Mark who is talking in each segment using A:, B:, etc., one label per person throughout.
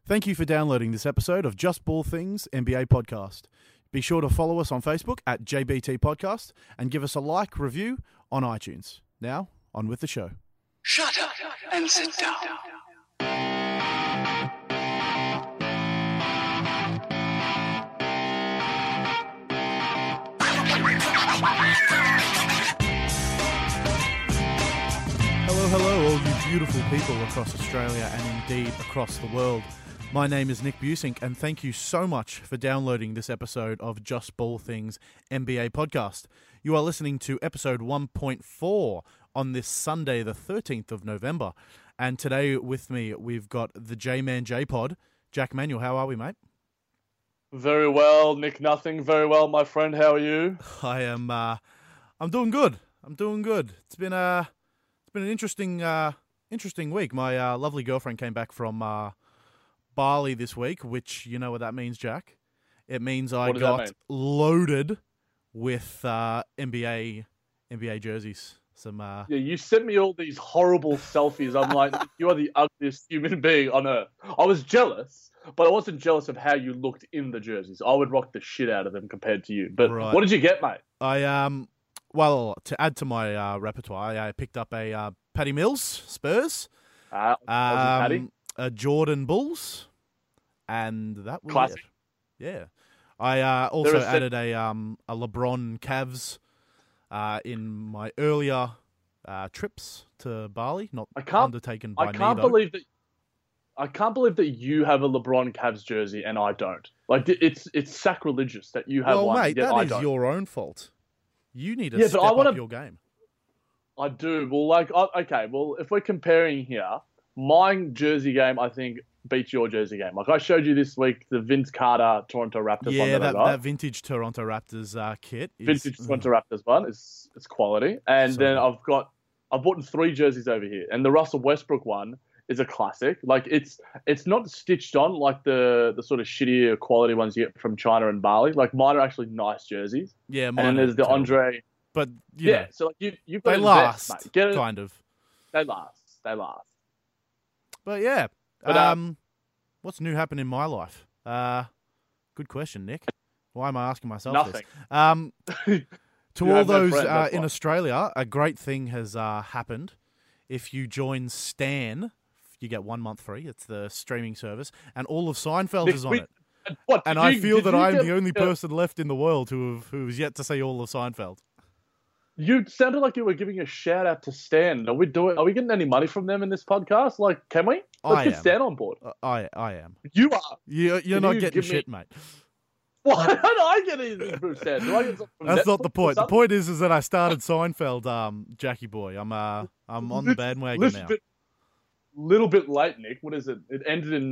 A: Thank you for downloading this episode of Just Ball Things NBA Podcast. Be sure to follow us on Facebook at JBT Podcast and give us a like, review on iTunes. Now, on with the show.
B: Shut up and sit down.
A: Hello, all you beautiful people across Australia and indeed across the world. My name is Nick Busink, and thank you so much for downloading this episode of Just Ball Things NBA Podcast. You are listening to episode 1.4 on this Sunday, the 13th of November. And today with me, we've got the J-Man J-Pod. Jack Manuel, how are we, mate?
C: Very well, Nick Nothing. Very well, my friend. How are you?
A: I'm doing good. It's been an interesting week. My lovely girlfriend came back from Bali this week, which you know what that means, Jack. It means I got loaded with NBA jerseys. Yeah,
C: you sent me all these horrible selfies. I'm like, you are the ugliest human being on earth. I was jealous, but I wasn't jealous of how you looked in the jerseys. I would rock the shit out of them compared to you. But right. What did you get, mate?
A: Well, to add to my repertoire, I picked up a Patty Mills Spurs,
C: Patty.
A: a Jordan Bulls, and that was
C: classic.
A: It. Yeah, I also added a LeBron Cavs in my earlier trips to Bali, not undertaken by me.
C: I can't believe that you have a LeBron Cavs jersey and I don't. Like it's sacrilegious that you have one.
A: Well, mate, that is your own fault. You need to step up your game.
C: I do. Well, if we're comparing here, my jersey game, I think, beats your jersey game. Like, I showed you this week the Vince Carter Toronto Raptors one that
A: vintage Toronto Raptors kit.
C: Toronto Raptors one is quality. And then I've bought 3 jerseys over here. And the Russell Westbrook one is a classic. Like, it's not stitched on like the sort of shittier quality ones you get from China and Bali. Like, mine are actually nice jerseys.
A: Yeah,
C: mine. And then there's the Andre.
A: But
C: yeah, so like you've got
A: they last, kind of.
C: They last.
A: But yeah, what's new happened in my life? Good question, Nick. Why am I asking myself
C: Nothing.
A: this? To all those in Australia, a great thing has happened. If you join Stan, you get 1 month free. It's the streaming service, and all of Seinfeld is on it. And I feel that I'm the only person left in the world who has yet to see all of Seinfeld.
C: You sounded like you were giving a shout out to Stan. Are we getting any money from them in this podcast? Like, can we? Let's get Stan on board.
A: I am.
C: You are.
A: You're not getting shit, mate.
C: Why don't I get anything from Stan? Do I get something from
A: That's
C: Netflix
A: not the point. The point is that I started Seinfeld, Jackie boy. I'm on the bandwagon now.
C: Little bit late, Nick. What is it? It ended in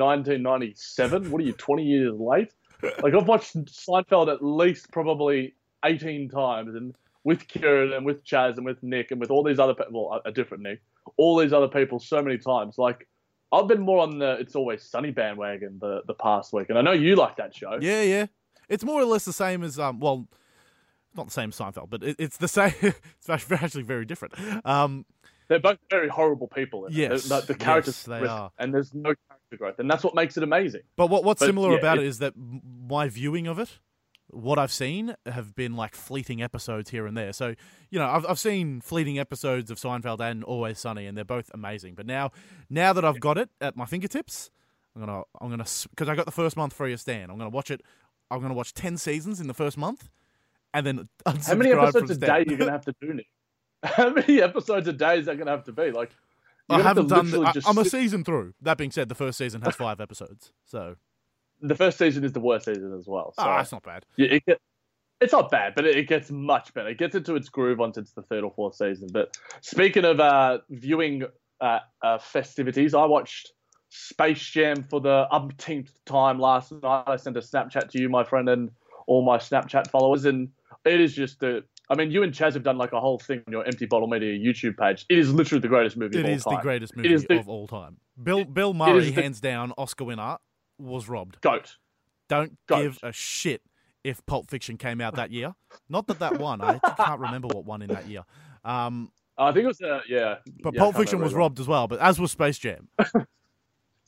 C: 1997. What are you, 20 years late? Like, I've watched Seinfeld at least probably 18 times, and with Kieran and with Chaz and with Nick and with all these other people, well, a different Nick, all these other people so many times. Like, I've been more on the It's Always Sunny bandwagon the past week, and I know you like that show.
A: Yeah. It's more or less the same as, well, not the same as Seinfeld, but it's the same. It's actually very different.
C: They're both very horrible people.
A: Yes.
C: The characters
A: they are.
C: And there's no character growth, and that's what makes it amazing.
A: But what's similar about it is that my viewing of it, what I've seen have been like fleeting episodes here and there. So, you know, I've seen fleeting episodes of Seinfeld and Always Sunny, and they're both amazing. But now that I've got it at my fingertips, I'm gonna because I got the first month free of Stan. I'm gonna watch it. I'm gonna watch 10 seasons in the first month, and then unsubscribe.
C: How many episodes a day are you gonna have to do, Nick? How many episodes a day is that gonna have to be? Like,
A: I haven't done. I'm a season through. That being said, the first season has 5 episodes, so.
C: The first season is the worst season as well. So
A: that's not bad.
C: Yeah, it's not bad, but it gets much better. It gets into its groove once it's the 3rd or 4th season. But speaking of viewing festivities, I watched Space Jam for the umpteenth time last night. I sent a Snapchat to you, my friend, and all my Snapchat followers, and it is just I mean, you and Chaz have done like a whole thing on your Empty Bottle Media YouTube page. It is literally the greatest movie of all time.
A: It is the greatest movie of all time. Bill Murray, hands down, Oscar winner, was robbed.
C: Goat.
A: Don't give a shit if Pulp Fiction came out that year. Not that won. I can't remember what won in that year.
C: I think it was, yeah.
A: But Pulp Fiction was robbed as well, but as was Space Jam.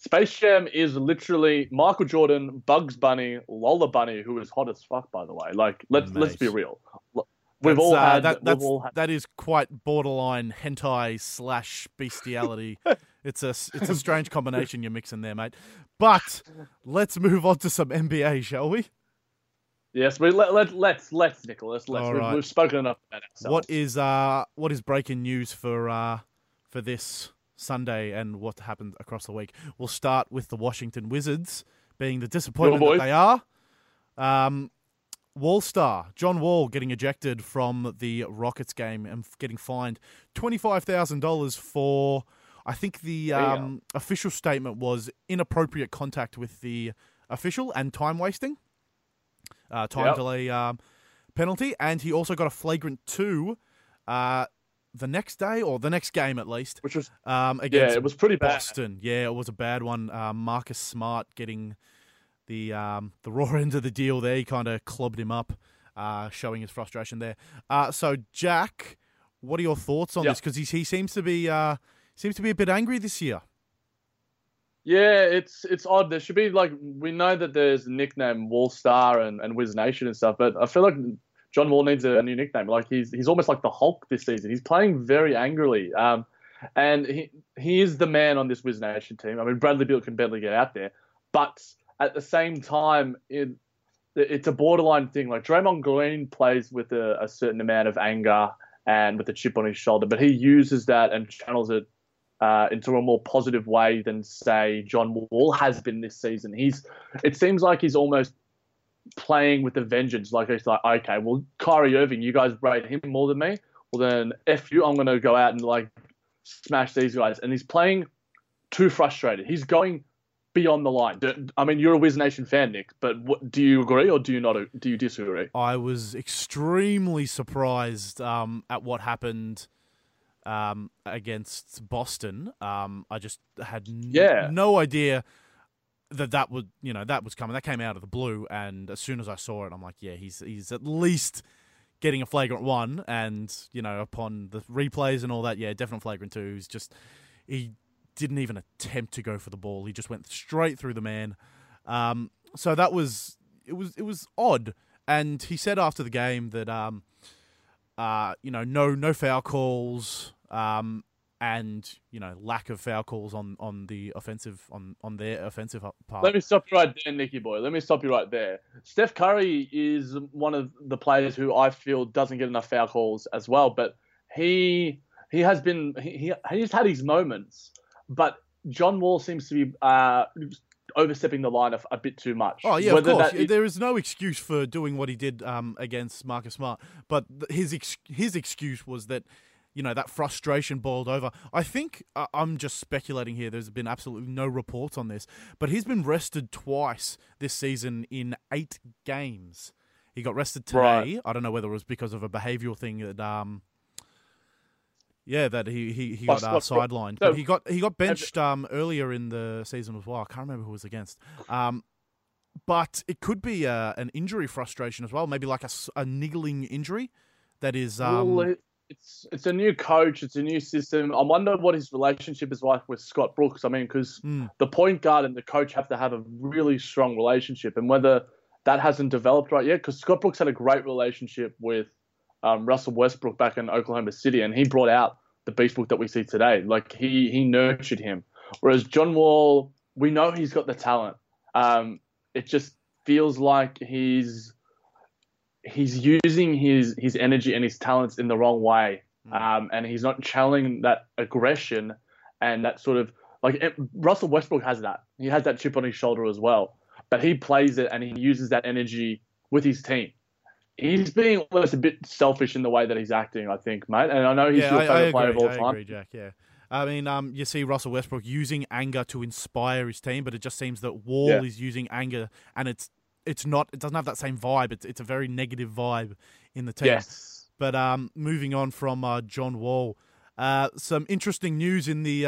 C: Space Jam is literally Michael Jordan, Bugs Bunny, Lola Bunny, who is hot as fuck, by the way. Like, let's be real. We've all had.
A: That is quite borderline hentai / bestiality. It's a strange combination you're mixing there, mate. But let's move on to some NBA, shall we?
C: Yes, let's Nicholas.
A: All right.
C: We've spoken enough about ourselves.
A: What is breaking news for this Sunday and what happened across the week? We'll start with the Washington Wizards being the disappointment that they are. Wall-star, John Wall, getting ejected from the Rockets game and getting fined $25,000 for, I think the official statement was inappropriate contact with the official and time wasting, delay penalty. And he also got a flagrant 2 the next day, or the next game at least.
C: Which was,
A: against
C: it was pretty
A: Boston.
C: bad.
A: Yeah, it was a bad one. Marcus Smart getting the raw end of the deal there. He kind of clubbed him up, showing his frustration there. So Jack, what are your thoughts on this? Because he seems to be a bit angry this year.
C: Yeah, it's odd. There should be, like, we know that there's a nickname Wall Star and Wiz Nation and stuff, but I feel like John Wall needs a new nickname. Like, he's almost like the Hulk this season. He's playing very angrily, and he is the man on this Wiz Nation team. I mean, Bradley Beal can barely get out there, but at the same time, it's a borderline thing. Like, Draymond Green plays with a certain amount of anger and with a chip on his shoulder, but he uses that and channels it into a more positive way than, say, John Wall has been this season. It seems like he's almost playing with a vengeance. Like, he's like, okay, well, Kyrie Irving, you guys rate him more than me. Well, then F you, I'm going to go out and, like, smash these guys. And he's playing too frustrated. He's going beyond the line. I mean, you're a Wiz Nation fan, Nick, but do you agree or do you disagree?
A: I was extremely surprised at what happened against Boston. I just had no idea that was coming. That came out of the blue, and as soon as I saw it, I'm like, yeah, he's at least getting a flagrant 1, and upon the replays and all that, yeah, definite flagrant 2. He didn't even attempt to go for the ball. He just went straight through the man. So that was odd. And he said after the game that no foul calls, and lack of foul calls on the offensive on their offensive part.
C: Let me stop you right there, Nicky boy. Let me stop you right there. Steph Curry is one of the players who I feel doesn't get enough foul calls as well, but he's had his moments. But John Wall seems to be overstepping the line a bit too much.
A: Oh, yeah, of course. There is no excuse for doing what he did against Marcus Smart. But his excuse was that, that frustration boiled over. I think, I'm just speculating here, there's been absolutely no reports on this, but he's been rested twice this season in 8 games. He got rested today. Right. I don't know whether it was because of a behavioural thing that... that he got sidelined. But he got benched earlier in the season as well. I can't remember who it was against. But it could be an injury frustration as well. Maybe like a niggling injury that is...
C: It's a new coach. It's a new system. I wonder what his relationship is like with Scott Brooks. I mean, because the point guard and the coach have to have a really strong relationship, and whether that hasn't developed right yet, because Scott Brooks had a great relationship with Russell Westbrook back in Oklahoma City, and he brought out the Beastbook that we see today. Like, he nurtured him. Whereas John Wall, we know he's got the talent. It just feels like he's using his energy and his talents in the wrong way. And he's not channeling that aggression and that sort of, like, Russell Westbrook has that. He has that chip on his shoulder as well. But he plays it and he uses that energy with his team. He's being almost a bit selfish in the way that he's acting, I think, mate. And I know he's your favorite player of all time.
A: I agree, Jack, yeah. I mean, you see Russell Westbrook using anger to inspire his team, but it just seems that Wall is using anger, and it doesn't have that same vibe. It's a very negative vibe in the team.
C: Yes.
A: But moving on from John Wall, some interesting news in the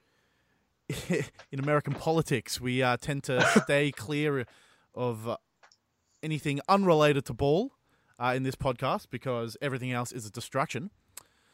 A: in American politics. We tend to stay clear of anything unrelated to ball in this podcast because everything else is a distraction.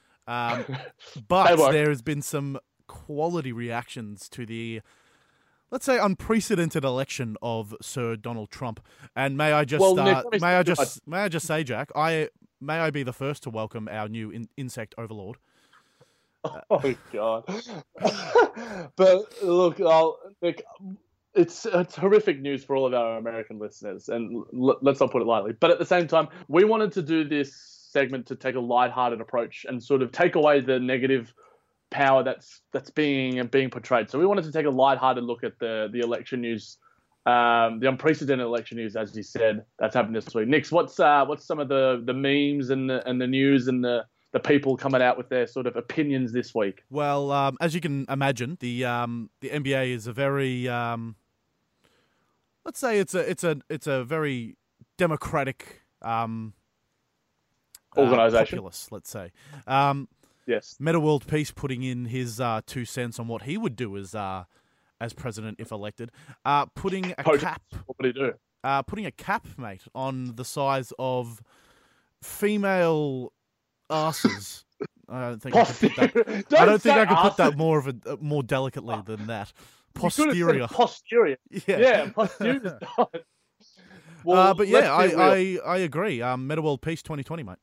A: But there has been some quality reactions to the, let's say, unprecedented election of Sir Donald Trump. And may I just
C: Nick,
A: may I just say, Jack, may I be the first to welcome our new insect overlord.
C: Oh God! But look, Nick, it's horrific news for all of our American listeners, and let's not put it lightly. But at the same time, we wanted to do this segment to take a lighthearted approach and sort of take away the negative power that's being portrayed. So we wanted to take a lighthearted look at the election news, the unprecedented election news, as you said, that's happened this week. Nix, what's some of the memes and the news and the people coming out with their sort of opinions this week?
A: Well, as you can imagine, the NBA is a very let's say it's a very democratic
C: organization.
A: Populace, let's say.
C: Yes.
A: Meta World Peace putting in his 2 cents on what he would do as president if elected. Putting a cap.
C: What would he do?
A: Putting a cap, mate, on the size of female asses. I don't think I could put that more delicately than that. Posterior.
C: Posterior. Yeah, posterior. Well,
A: but yeah, I agree. Meta World Peace 2020, mate.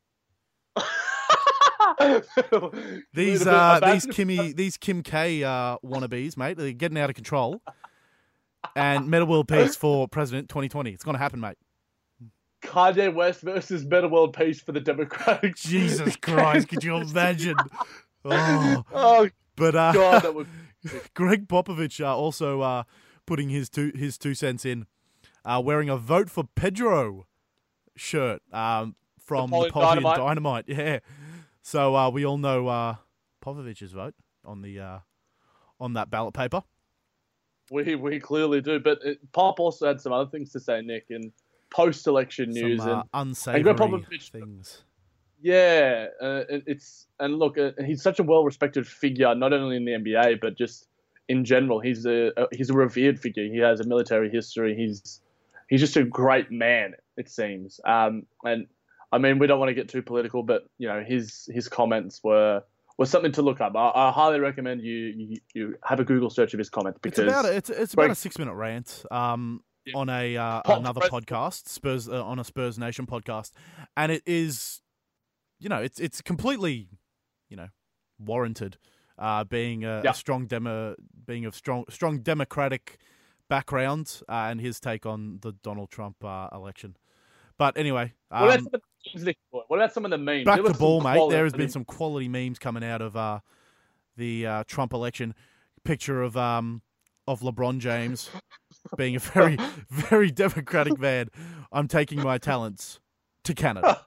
A: These Kim K wannabes, mate, they're getting out of control. And Meta World Peace for President 2020. It's gonna happen, mate.
C: Kanye West versus Meta World Peace for the Democratic.
A: Jesus Christ, could you imagine?
C: Oh, but God, that would.
A: Greg Popovich also putting his two cents in, wearing a Vote for Pedro shirt from Napoleon Dynamite. Yeah. So we all know Popovich's vote on that ballot paper.
C: We clearly do, but Pop also had some other things to say, Nick, in post-election news
A: and unsavory things.
C: Yeah, look, he's such a well-respected figure, not only in the NBA but just in general. He's a revered figure. He has a military history. He's just a great man, it seems. And I mean, we don't want to get too political, but you know, his comments were something to look up. I highly recommend you have a Google search of his comments because
A: it's about a 6-minute rant on another podcast, Spurs on a Spurs Nation podcast, and it is, you know, it's completely, you know, warranted. Being a strong democratic background and his take on the Donald Trump election. But anyway,
C: what about some of the memes?
A: Back to ball, mate. There has been some quality memes coming out of the Trump election. Picture of LeBron James being a very, very democratic man. I'm taking my talents to Canada.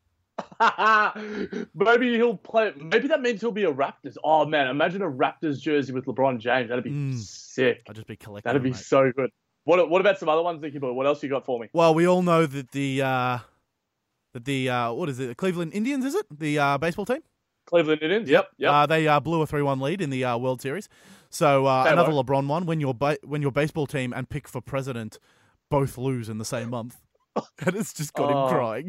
C: Maybe he'll play. Maybe that means he'll be a Raptors. Oh man, imagine a Raptors jersey with LeBron James. That'd be sick.
A: I'd just be collecting.
C: That'd be so good. What about some other ones, Nicky Boy? What else you got for me?
A: Well, we all know that the what is it? The Cleveland Indians, is it? The baseball team?
C: Cleveland Indians. Yep.
A: They blew a 3-1 lead in the World Series. So another LeBron one. When your baseball team and pick for president both lose in the same month, and it's just got him crying.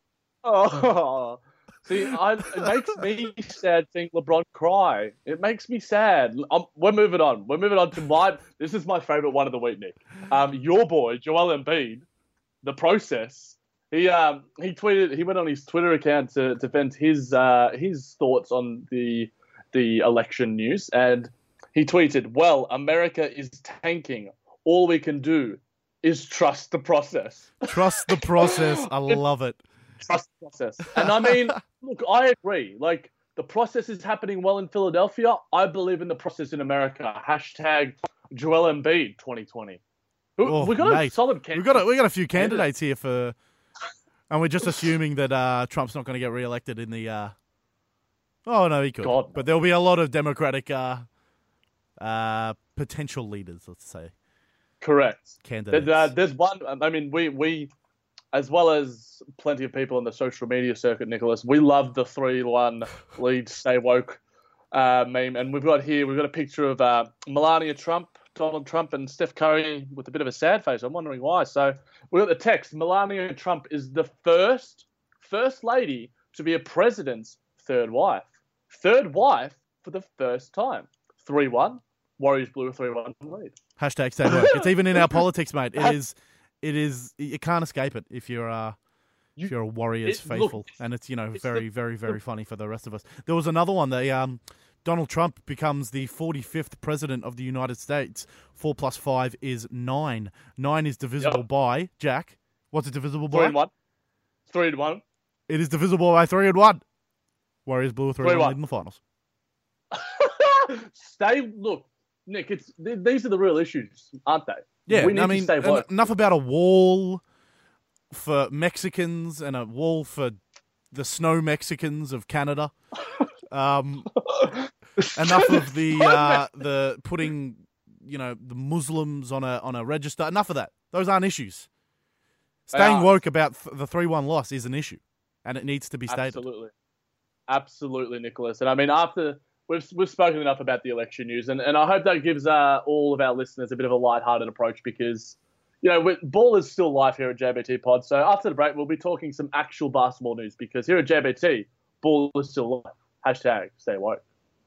C: See, it makes me sad seeing LeBron cry. It makes me sad. We're moving on. We're moving on to this is my favorite one of the week, Nick. Your boy, Joel Embiid, the process. He tweeted. He went on his Twitter account to vent his thoughts on the election news, and he tweeted, "Well, America is tanking. All we can do is trust the process."
A: Trust the process. I love it.
C: Trust the process. And I mean, look, I agree. Like, the process is happening well in Philadelphia. I believe in the process in America. Hashtag Joel Embiid 2020. We got a solid candidate.
A: We got a few candidates here for, and we're just assuming that Trump's not going to get reelected in the. Oh no, he could. God. But there'll be a lot of Democratic potential leaders. Let's say.
C: Correct.
A: Candidates.
C: There's one. I mean, we as well as plenty of people in the social media circuit, Nicholas, we love the 3-1 lead stay woke meme. And we've got a picture of Melania Trump, Donald Trump, and Steph Curry with a bit of a sad face. I'm wondering why. So we got the text. Melania Trump is the first lady to be a president's third wife. Third wife for the first time. 3-1. Warriors blew a 3-1 lead.
A: Hashtag stay woke. It's even in our politics, mate. It is. You can't escape it if you're a Warriors faithful, and it's very, very, very funny for the rest of us. There was another one. Donald Trump becomes the 45th president of the United States. 4 plus 5 is 9. 9 is divisible by Jack. What's it divisible by?
C: 3 and 1. 3 and 1.
A: It is divisible by 3 and 1. Warriors blew a 3-1 lead in the finals.
C: Look, Nick. These are the real issues, aren't they?
A: Yeah,
C: we need to stay woke.
A: Enough about a wall for Mexicans and a wall for the snow Mexicans of Canada. Enough of the putting the Muslims on a register. Enough of that. Those aren't issues. Staying woke about the 3-1 loss is an issue, and it needs to be stated.
C: Absolutely, Nicholas. And I mean, after we've spoken enough about the election news, and I hope that gives all of our listeners a bit of a lighthearted approach because ball is still live here at JBT Pod. So after the break, we'll be talking some actual basketball news because here at JBT, ball is still live. Hashtag stay woke.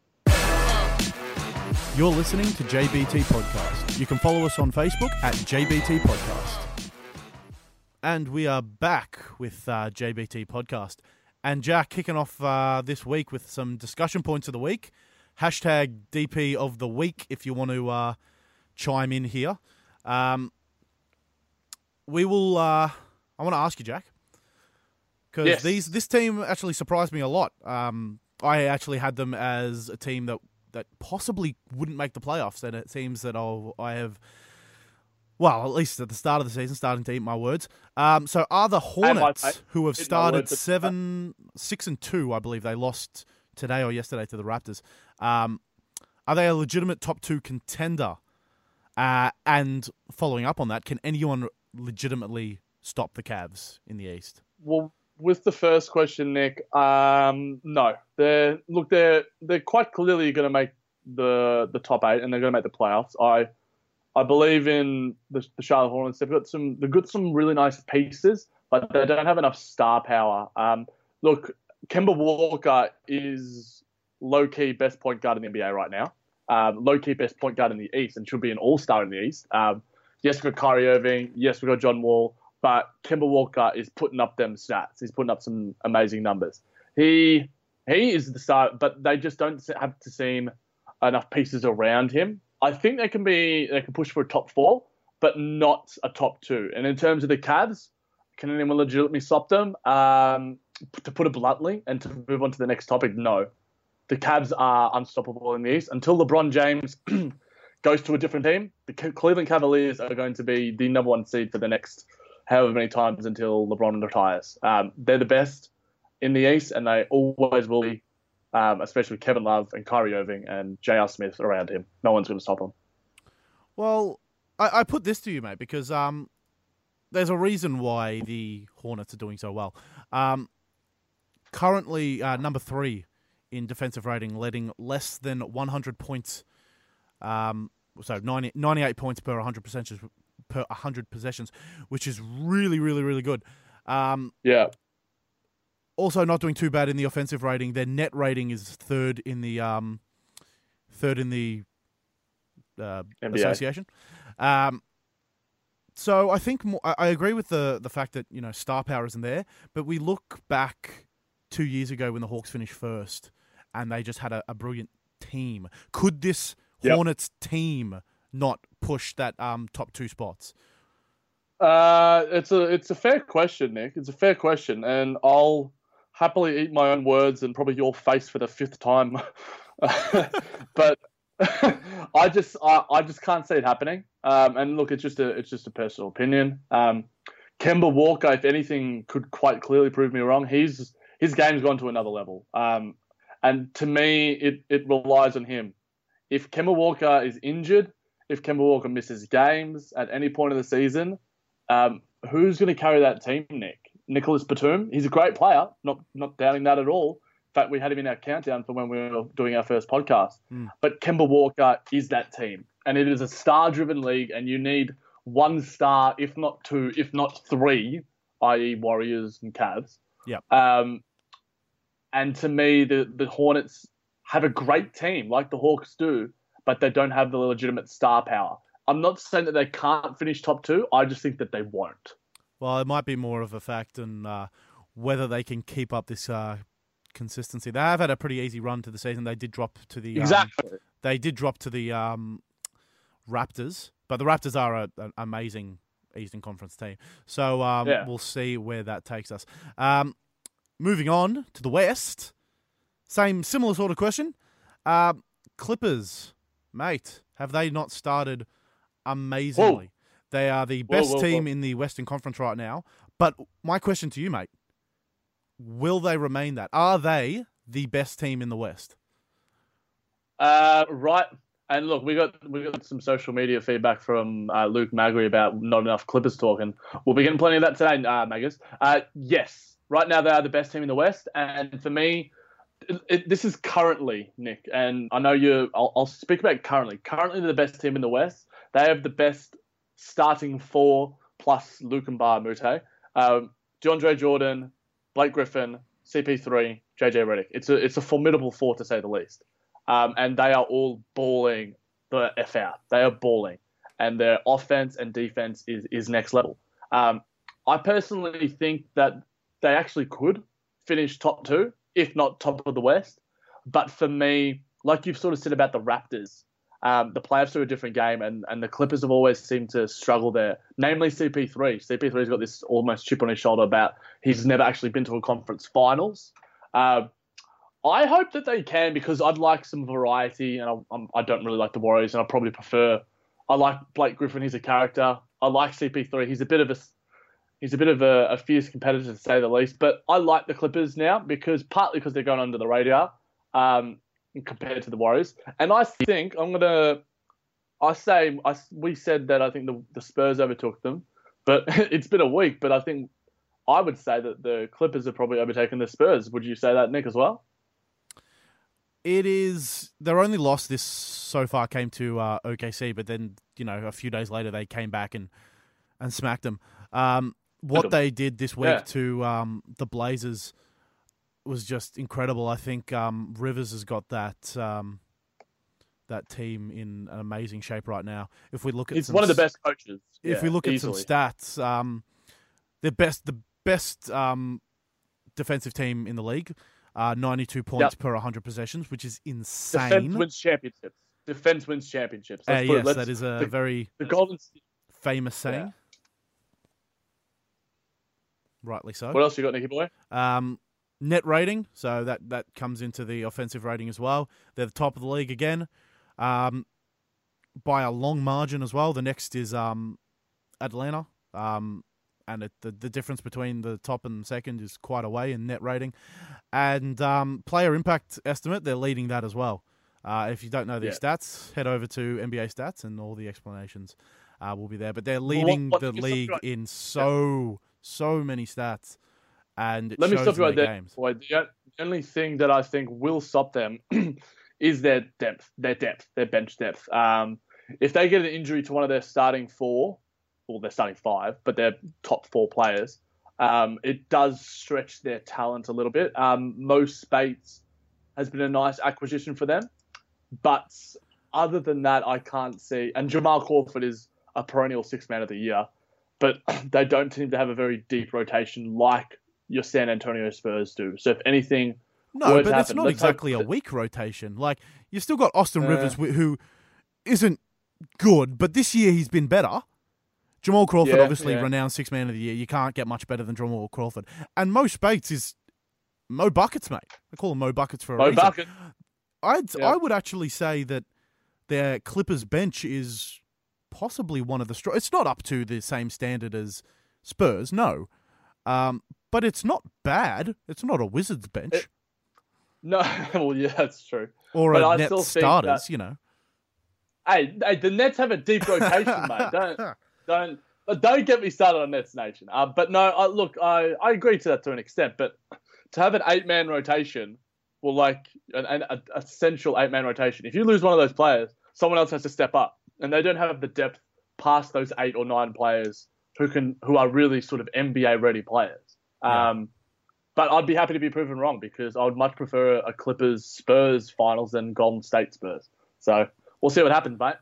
A: You're listening to JBT Podcast. You can follow us on Facebook at JBT Podcast. And we are back with JBT Podcast. And Jack, kicking off this week with some discussion points of the week. Hashtag DP of the week if you want to chime in here. We will. I want to ask you, Jack, because this team actually surprised me a lot. I actually had them as a team that possibly wouldn't make the playoffs, and it seems that I have. Well, at least at the start of the season, starting to eat my words. So are the Hornets, who have started 6-2, I believe they lost today or yesterday to the Raptors, are they a legitimate top 2 contender? And following up on that, can anyone legitimately stop the Cavs in the East?
C: Well, with the first question, Nick, no. They're quite clearly going to make the top 8, and they're going to make the playoffs. I believe in the Charlotte Hornets. They've got some really nice pieces, but they don't have enough star power. Look, Kemba Walker is low-key best point guard in the NBA right now. Low-key best point guard in the East and should be an all-star in the East. Yes, we've got Kyrie Irving. Yes, we've got John Wall. But Kemba Walker is putting up them stats. He's putting up some amazing numbers. He is the star, but they just don't have to seem enough pieces around him. I think they can push for a top 4, but not a top 2. And in terms of the Cavs, can anyone legitimately stop them? To put it bluntly, and to move on to the next topic, no. The Cavs are unstoppable in the East. Until LeBron James goes to a different team, the Cleveland Cavaliers are going to be the number 1 seed for the next however many times until LeBron retires. They're the best in the East, and they always will be, especially with Kevin Love and Kyrie Irving and J.R. Smith around him. No one's going to stop them.
A: Well, I put this to you, mate, because there's a reason why the Hornets are doing so well. Currently, number 3 in defensive rating, letting less than 100 points, 98 points per 100 possessions, which is really, really, really good.
C: Yeah.
A: Also, not doing too bad in the offensive rating. Their net rating is third in the association. So I think I agree with the fact that star power isn't there, but we look back 2 years ago when the Hawks finished first, and they just had a brilliant team. Could this Hornets team not push that top 2 spots?
C: It's a fair question, Nick. It's a fair question, and I'll happily eat my own words and probably your face for the 5th time. But I just can't see it happening. And look, it's just a personal opinion. Kemba Walker, if anything, could quite clearly prove me wrong. His game's gone to another level. And to me, it relies on him. If Kemba Walker is injured, if Kemba Walker misses games at any point of the season, who's going to carry that team, Nick? Nicholas Batum? He's a great player, not doubting that at all. In fact, we had him in our countdown for when we were doing our first podcast. But Kemba Walker is that team. And it is a star-driven league, and you need 1 star, if not 2, if not 3, i.e. Warriors and Cavs.
A: Yeah.
C: And to me, the Hornets have a great team, like the Hawks do, but they don't have the legitimate star power. I'm not saying that they can't finish top 2. I just think that they won't.
A: Well, it might be more of a fact in whether they can keep up this consistency. They have had a pretty easy run to the season. They did drop to the they did drop to the Raptors, but the Raptors are an amazing Eastern Conference team. So we'll see where that takes us. Moving on to the West, similar sort of question. Clippers, mate, have they not started amazingly? Whoa. They are the best team in the Western Conference right now. But my question to you, mate, will they remain that? Are they the best team in the West?
C: Right. And look, we got some social media feedback from Luke Magri about not enough Clippers talk, and we'll be getting plenty of that today, Maggers. Yes, right now they are the best team in the West, and for me, this is currently, Nick, and I know I'll speak about currently. Currently, they're the best team in the West. They have the best starting 4 plus Luke and Mbah a Moute, DeAndre Jordan, Blake Griffin, CP3, JJ Redick. It's a formidable 4 to say the least. And they are all balling the F out. They are balling. And their offense and defense is next level. I personally think that they actually could finish top 2, if not top of the West. But for me, like you've sort of said about the Raptors, the playoffs are a different game, and the Clippers have always seemed to struggle there, namely CP3. CP3's got this almost chip on his shoulder about he's never actually been to a conference finals. I hope that they can, because I'd like some variety, and I don't really like the Warriors, and I like Blake Griffin. He's a character. I like CP3. He's a bit of a fierce competitor, to say the least. But I like the Clippers now, partly because they're going under the radar compared to the Warriors. And I think we said that I think the Spurs overtook them, but it's been a week. But I would say that the Clippers have probably overtaken the Spurs. Would you say that, Nick, as well?
A: It is their only loss this so far came to OKC, but then a few days later they came back and smacked them. What they did this week to the Blazers was just incredible. I think Rivers has got that team in an amazing shape right now. If we look at
C: one of the best coaches.
A: If we look easily at some stats, the best defensive team in the league. 92 points per 100 possessions, which is insane.
C: Defense wins championships.
A: Yes, that is a very
C: Golden
A: famous saying. Rightly so.
C: What else you got, Nicky boy?
A: Net rating, so that comes into the offensive rating as well. They're the top of the league again, by a long margin as well. The next is Atlanta. And the difference between the top and second is quite a way in net rating. And player impact estimate, they're leading that as well. If you don't know these stats, head over to NBA Stats and all the explanations will be there. But they're leading the league in so many stats. And
C: let me stop you right there. Boy, the only thing that I think will stop them is their bench depth. If they get an injury to one of their starting 4, well, they're starting 5, but they're top 4 players. It does stretch their talent a little bit. Mo Spates has been a nice acquisition for them. But other than that, I can't see. And Jamal Crawford is a perennial 6th man of the year. But they don't seem to have a very deep rotation like your San Antonio Spurs do. So if anything...
A: No, but it's not exactly a weak rotation. Like, you've still got Austin Rivers, who isn't good, but this year he's been better. Jamal Crawford, obviously renowned 6th man of the year. You can't get much better than Jamal Crawford. And Mo Spates is Mo Buckets, mate. I call him Mo Buckets for a reason.
C: Bucket.
A: I would actually say that their Clippers bench is possibly one of the strong. It's not up to the same standard as Spurs, no. But it's not bad. It's not a Wizards bench.
C: No, well, yeah, that's true.
A: Or
C: but
A: a Nets starters,
C: Hey, the Nets have a deep rotation, mate. Don't get me started on Nets Nation. But no, look, I agree to that to an extent. But to have an 8-man rotation, well, like an essential 8-man rotation, if you lose one of those players, someone else has to step up, and they don't have the depth past those 8 or 9 players who are really sort of NBA ready players. Yeah. But I'd be happy to be proven wrong, because I would much prefer a Clippers Spurs finals than Golden State Spurs. So we'll see what happens, mate.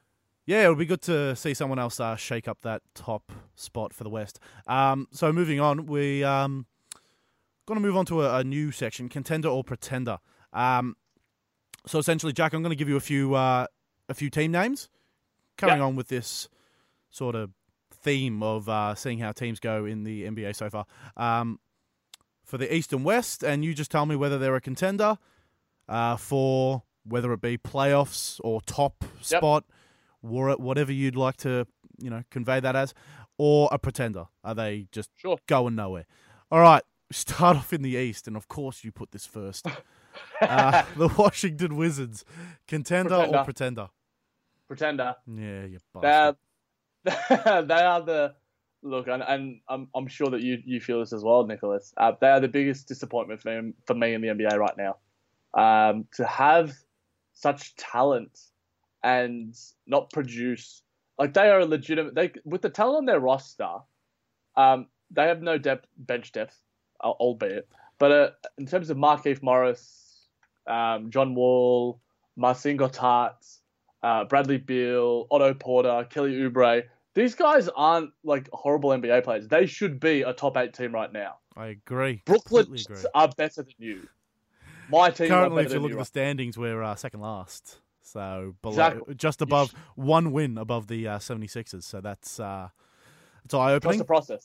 A: Yeah, it'll be good to see someone else shake up that top spot for the West. So moving on, we going to move on to a new section, contender or pretender. So essentially, Jack, I'm going to give you a few team names, carrying on with this sort of theme of seeing how teams go in the NBA so far. For the East and West, and you just tell me whether they're a contender for whether it be playoffs or top spot. Whatever you'd like to, convey that as, or a pretender. Are they just going nowhere? All right, start off in the East, and of course you put this first. The Washington Wizards, contender or pretender?
C: Pretender.
A: Yeah, you bastard.
C: They are the look, and I'm sure that you feel this as well, Nicholas. They are the biggest disappointment for me in the NBA right now. To have such talent and not produce, like, they are a legitimate. With the talent on their roster, they have no bench depth, albeit. But in terms of Markieff Morris, John Wall, Marcin Gortat, Bradley Beal, Otto Porter, Kelly Oubre, these guys aren't like horrible NBA players. They should be a top 8 team right now.
A: I agree.
C: Brooklyn are better than you. My team
A: currently, if you look at the standings, we're second last. So just above one win above the 76ers. So that's eye-opening.
C: What's the process?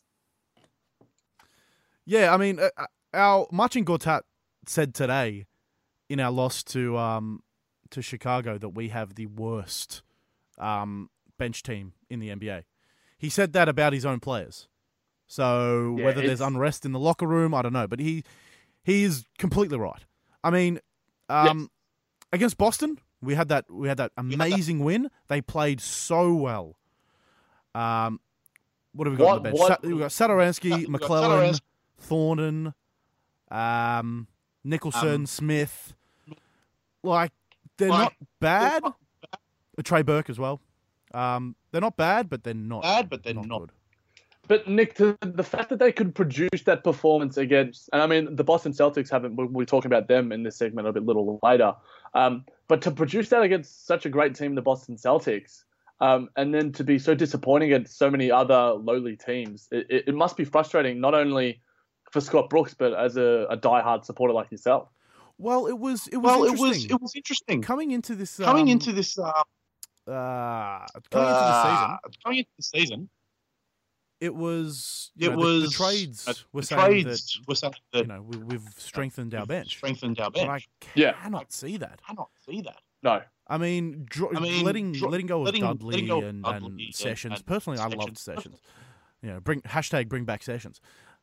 A: Yeah, I mean, our Marcin Gortat said today in our loss to Chicago that we have the worst bench team in the NBA. He said that about his own players. So whether there's unrest in the locker room, I don't know. But he is completely right. I mean, against Boston, we had that amazing win. They played so well. What have we got on the bench? We've got Satoransky, McClellan, Thornton, Nicholson, Smith. Like, they're not bad. Trey Burke as well. They're not bad, but they're not good.
C: But Nick, the fact that they could produce that performance against, and I mean, the Boston Celtics haven't. We'll talk about them in this segment a little later. But to produce that against such a great team, the Boston Celtics, and then to be so disappointing against so many other lowly teams, it must be frustrating not only for Scott Brooks, but as a diehard supporter like yourself.
A: Well, it was interesting coming into the season. It was the trades were saying that we've strengthened our bench. But I cannot see that.
C: No.
A: I mean, letting go of Dudley and Sessions. Personally, I loved Sessions. Bring back Sessions.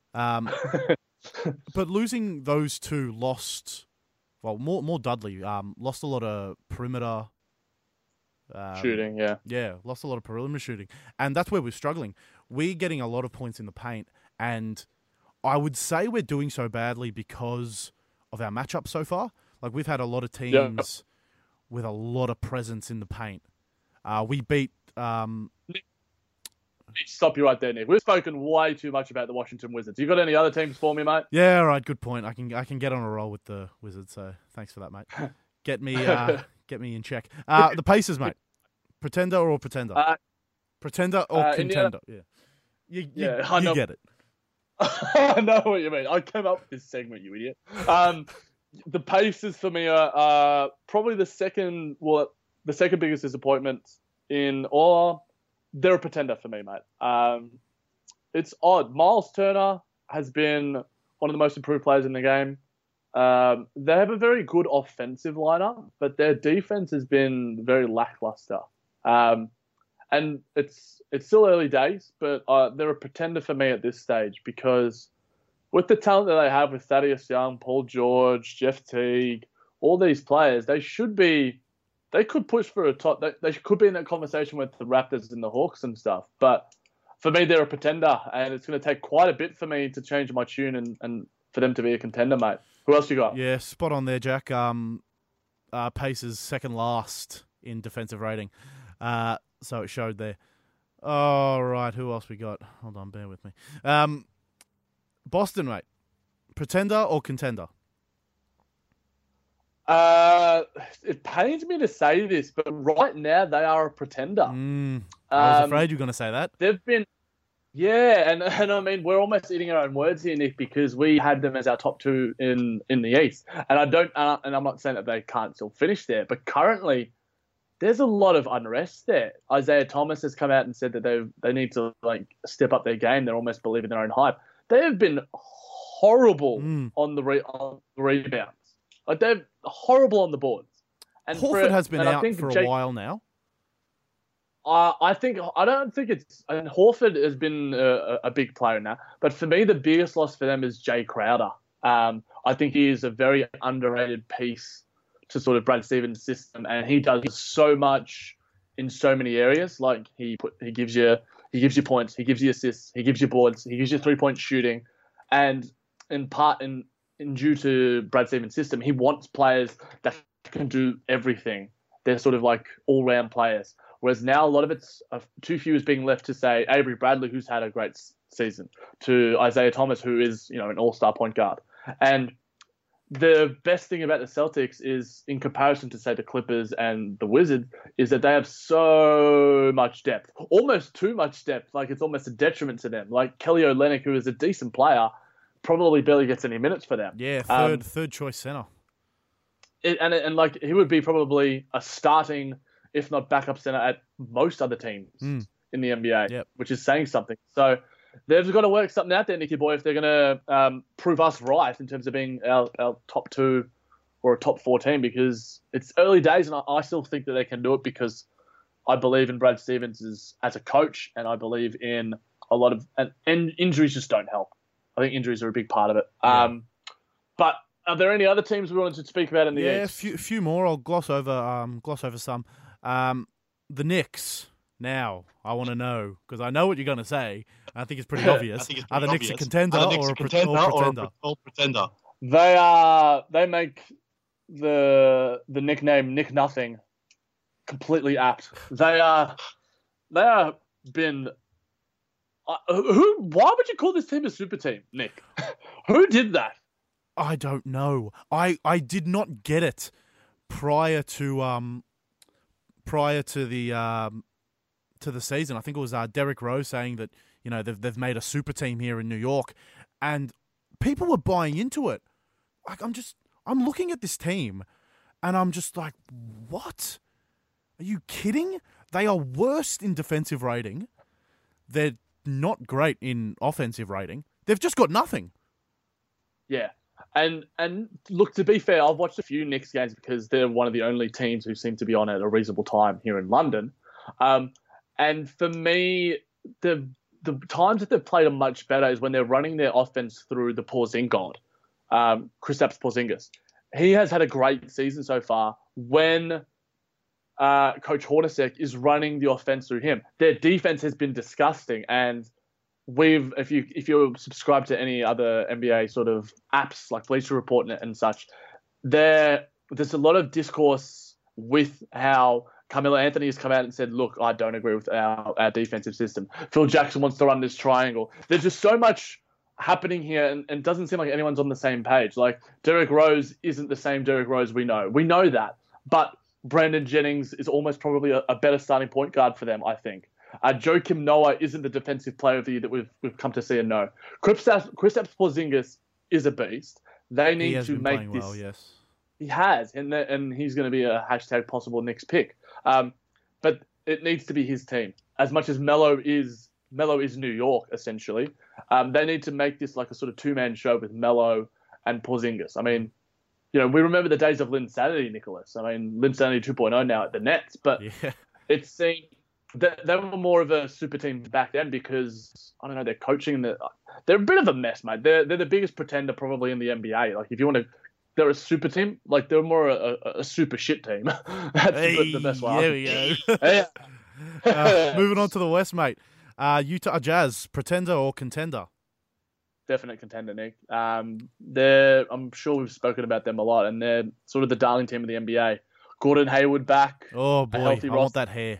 A: But losing those two lost. Well, more Dudley. Lost a lot of perimeter
C: shooting.
A: Yeah, lost a lot of perimeter shooting, and that's where we're struggling. We're getting a lot of points in the paint, and I would say we're doing so badly because of our matchup so far. Like, we've had a lot of teams with a lot of presence in the paint. We beat...
C: Stop you right there, Nick. We've spoken way too much about the Washington Wizards. You got any other teams for me, mate?
A: Yeah, all right, good point. I can get on a roll with the Wizards, so thanks for that, mate. Get me in check. The Pacers, mate. Pretender or pretender? Pretender or contender? You get it.
C: I know what you mean. I came up with this segment, you idiot. The Pacers for me are probably the second biggest disappointment they're a pretender for me, mate. It's odd. Miles Turner has been one of the most improved players in the game. They have a very good offensive lineup, but their defense has been very lackluster. And it's still early days, but they're a pretender for me at this stage because with the talent that they have with Thaddeus Young, Paul George, Jeff Teague, all these players, they could push for a top. They could be in that conversation with the Raptors and the Hawks and stuff. But for me, they're a pretender, and it's going to take quite a bit for me to change my tune and for them to be a contender, mate. Who else you got?
A: Yeah, spot on there, Jack. Pacers second last in defensive rating. So it showed there. All right, who else we got? Hold on, bear with me. Boston, mate. Pretender or contender?
C: It pains me to say this, but right now they are a pretender.
A: I was afraid you were going to say that.
C: They've been, yeah, and I mean we're almost eating our own words here, Nick, because we had them as our top two in the East, and and I'm not saying that they can't still finish there, but currently there's a lot of unrest there. Isaiah Thomas has come out and said that they need to like step up their game. They're almost believing their own hype. They have been horrible on the rebounds. Like they're horrible on the boards. And
A: Horford has been out for a while now.
C: I don't think it's. And Horford has been a big player now. But for me, the biggest loss for them is Jay Crowder. I think he is a very underrated piece to sort of Brad Stevens' system, and he does so much in so many areas. Like he gives you points, he gives you assists, he gives you boards, he gives you 3-point shooting, and in part in due to Brad Stevens' system, he wants players that can do everything. They're sort of like all-round players. Whereas now a lot of it's too few is being left to say Avery Bradley, who's had a great season, to Isaiah Thomas, who is an all-star point guard. And the best thing about the Celtics is, in comparison to, say, the Clippers and the Wizards, is that they have so much depth, almost too much depth. Like it's almost a detriment to them. Like Kelly Olynyk, who is a decent player, probably barely gets any minutes for them.
A: Yeah, third choice center.
C: And like he would be probably a starting, if not backup center at most other teams in the NBA, which is saying something. So they've got to work something out there, Nicky boy, if they're going to prove us right in terms of being our top two or a top 4 team, because it's early days and I still think that they can do it because I believe in Brad Stevens as a coach, and I believe in a lot of and injuries just don't help. I think injuries are a big part of it. Yeah. But are there any other teams we wanted to speak about in the East?
A: Yeah, a few more. I'll gloss over some. The Knicks. Now, I want to know, because I know what you're going to say. I think it's pretty obvious. Are the Knicks a contender or a pretender?
C: They make the nickname Nick Nothing completely apt. They are been. Why would you call this team a super team, Nick? Who did that?
A: I don't know. I did not get it prior to the season. I think it was Derrick Rose saying that they've made a super team here in New York, and people were buying into it. Like I'm looking at this team, and I'm just like, what? Are you kidding? They are worst in defensive rating. They're not great in offensive rating. They've just got nothing.
C: Yeah. And look, to be fair, I've watched a few Knicks games because they're one of the only teams who seem to be on at a reasonable time here in London. And for me, the times that they've played them much better is when they're running their offense through the Porzingis god, Kristaps Porzingis. He has had a great season so far when Coach Hornacek is running the offense through him. Their defense has been disgusting, and if you're subscribed to any other NBA sort of apps like Bleacher Report and such, there's a lot of discourse with how Carmelo Anthony has come out and said, look, I don't agree with our defensive system. Phil Jackson wants to run this triangle. There's just so much happening here, and it doesn't seem like anyone's on the same page. Like, Derrick Rose isn't the same Derrick Rose we know. We know that. But Brandon Jennings is almost probably a better starting point guard for them, I think. Joakim Noah isn't the defensive player of the year that we've come to see and know. Kristaps Porzingis is a beast. They need to make this. Well, yes. He has, and he's going to be a hashtag possible next pick. But it needs to be his team. As much as Melo is New York, essentially, they need to make this like a sort of two-man show with Melo and Porzingis. I mean, we remember the days of Linsanity, Nicholas. I mean, Linsanity 2.0 now at the Nets, but it seemed that they were more of a super team back then because, I don't know, their coaching, they're a bit of a mess, mate. They're the biggest pretender probably in the NBA. Like, if you want to, they're a super team. Like, they're more a super shit team. That's the best way.
A: There we go. Moving on to the West, mate. Utah Jazz, pretender or contender?
C: Definite contender, Nick. I'm sure we've spoken about them a lot, and they're sort of the darling team of the NBA. Gordon Hayward back.
A: Oh, boy. I want that hair.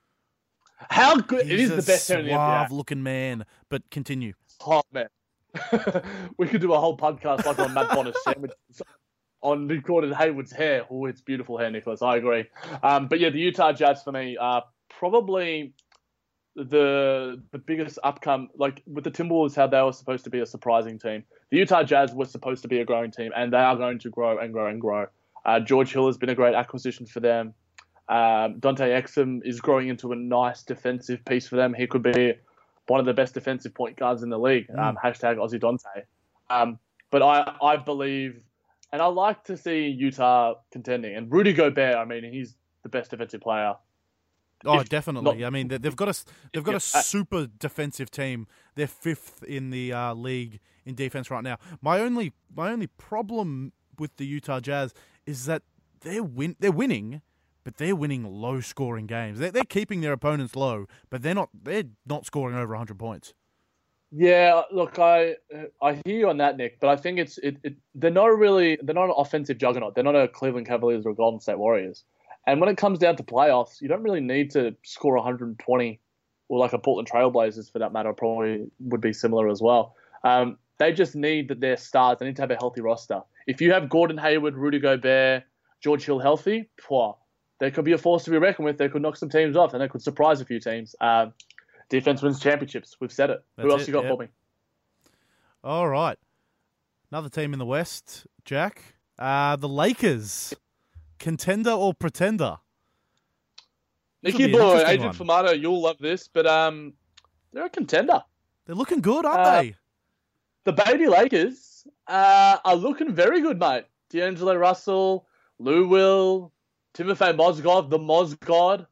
C: How good. It is the best hair in the NBA.
A: Suave-looking man, but continue.
C: Oh, man. We could do a whole podcast like on Matt Bonner's sandwich. on Gordon Hayward's hair. Oh, it's beautiful hair, Nicholas. I agree. But yeah, the Utah Jazz for me are probably the biggest outcome. Like with the Timberwolves, how they were supposed to be a surprising team. The Utah Jazz were supposed to be a growing team, and they are going to grow and grow and grow. George Hill has been a great acquisition for them. Dante Exum is growing into a nice defensive piece for them. He could be one of the best defensive point guards in the league. Hashtag Aussie Dante. But I believe, and I like to see Utah contending. And Rudy Gobert, I mean, he's the best defensive player.
A: Oh, definitely. I mean, they've got a super defensive team. They're fifth in the league in defense right now. My only problem with the Utah Jazz is that they're winning, but they're winning low scoring games. They're keeping their opponents low, but they're not scoring over 100 points. Yeah,
C: look, I hear you on that, Nick, but I think they're not an offensive juggernaut. They're not a Cleveland Cavaliers or a Golden State Warriors. And when it comes down to playoffs, you don't really need to score 120, or like a Portland Trailblazers for that matter, probably would be similar as well. They just need that their stars. They need to have a healthy roster. If you have Gordon Hayward, Rudy Gobert, George Hill healthy, they could be a force to be reckoned with. They could knock some teams off, and they could surprise a few teams. Defense wins championships. We've said it. Who else you got for me?
A: All right. Another team in the West, Jack. The Lakers. Contender or pretender?
C: Nicky boy, Agent Formato, you'll love this, but they're a contender.
A: They're looking good, aren't they?
C: The baby Lakers are looking very good, mate. D'Angelo Russell, Lou Will, Timofey Mozgov, the Mozgod,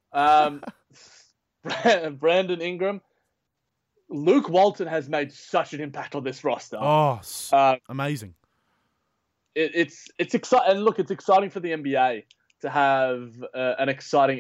C: Brandon Ingram. Luke Walton has made such an impact on this roster.
A: Oh, amazing.
C: It's exciting, and look, it's exciting for the NBA to have an exciting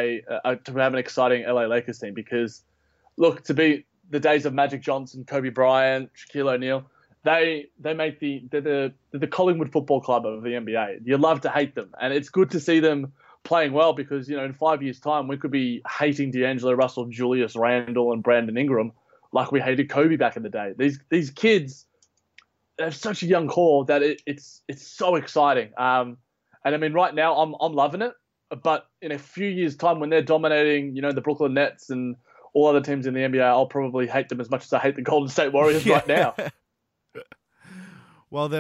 C: LA Lakers team, because look, to be the days of Magic Johnson, Kobe Bryant, Shaquille O'Neal, they make the Collingwood Football Club of the NBA. You love to hate them, and it's good to see them playing well, because in 5 years' time we could be hating D'Angelo Russell, Julius Randle, and Brandon Ingram like we hated Kobe back in the day. These kids, they have such a young core that it's so exciting. And I mean, right now I'm loving it. But in a few years' time, when they're dominating, the Brooklyn Nets and all other teams in the NBA, I'll probably hate them as much as I hate the Golden State Warriors right now.
A: Well,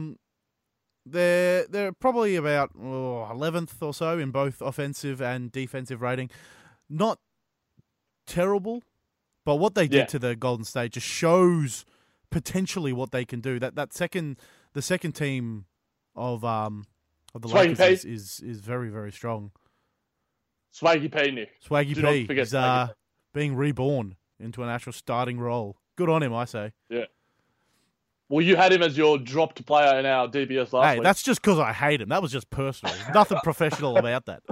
A: they're probably about 11th or so in both offensive and defensive rating. Not terrible, but what they did to the Golden State just shows potentially what they can do. The second team of the Lakers is very, very strong.
C: Swaggy P, Nick.
A: Swaggy P is being reborn into an actual starting role. Good on him, I say.
C: Yeah. Well, you had him as your dropped player in our DBS last week.
A: Hey, that's just because I hate him. That was just personal. There's nothing professional about that.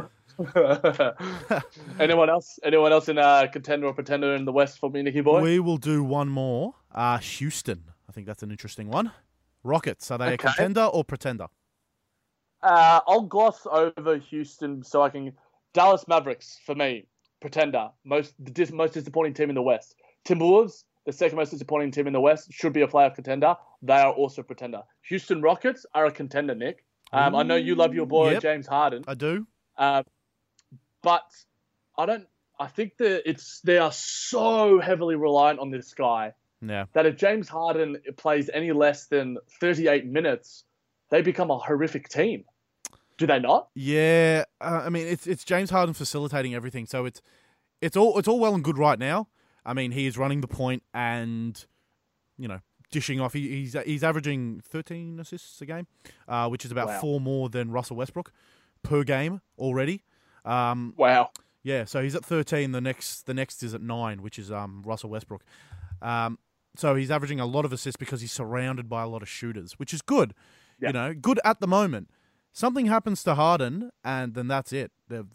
C: Anyone else? Anyone else in contender or pretender in the West for me, Nicky boy?
A: We will do one more. Houston. I think that's an interesting one. Rockets. Are they a contender or pretender?
C: I'll gloss over Houston so I can. Dallas Mavericks for me, pretender. Most disappointing team in the West. Timberwolves, the second most disappointing team in the West, should be a playoff contender. They are also a pretender. Houston Rockets are a contender, Nick. I know you love your boy James Harden.
A: I do.
C: But I think they are so heavily reliant on this guy that if James Harden plays any less than 38 minutes, they become a horrific team. Do they not?
A: Yeah, I mean it's James Harden facilitating everything, so it's all well and good right now. I mean, he is running the point and dishing off. He's averaging 13 assists a game, which is about 4 more than Russell Westbrook per game already.
C: Wow.
A: Yeah, so he's at 13. The next is at 9, which is Russell Westbrook. So he's averaging a lot of assists because he's surrounded by a lot of shooters, which is good. Yeah. Good at the moment. Something happens to Harden, and then that's it.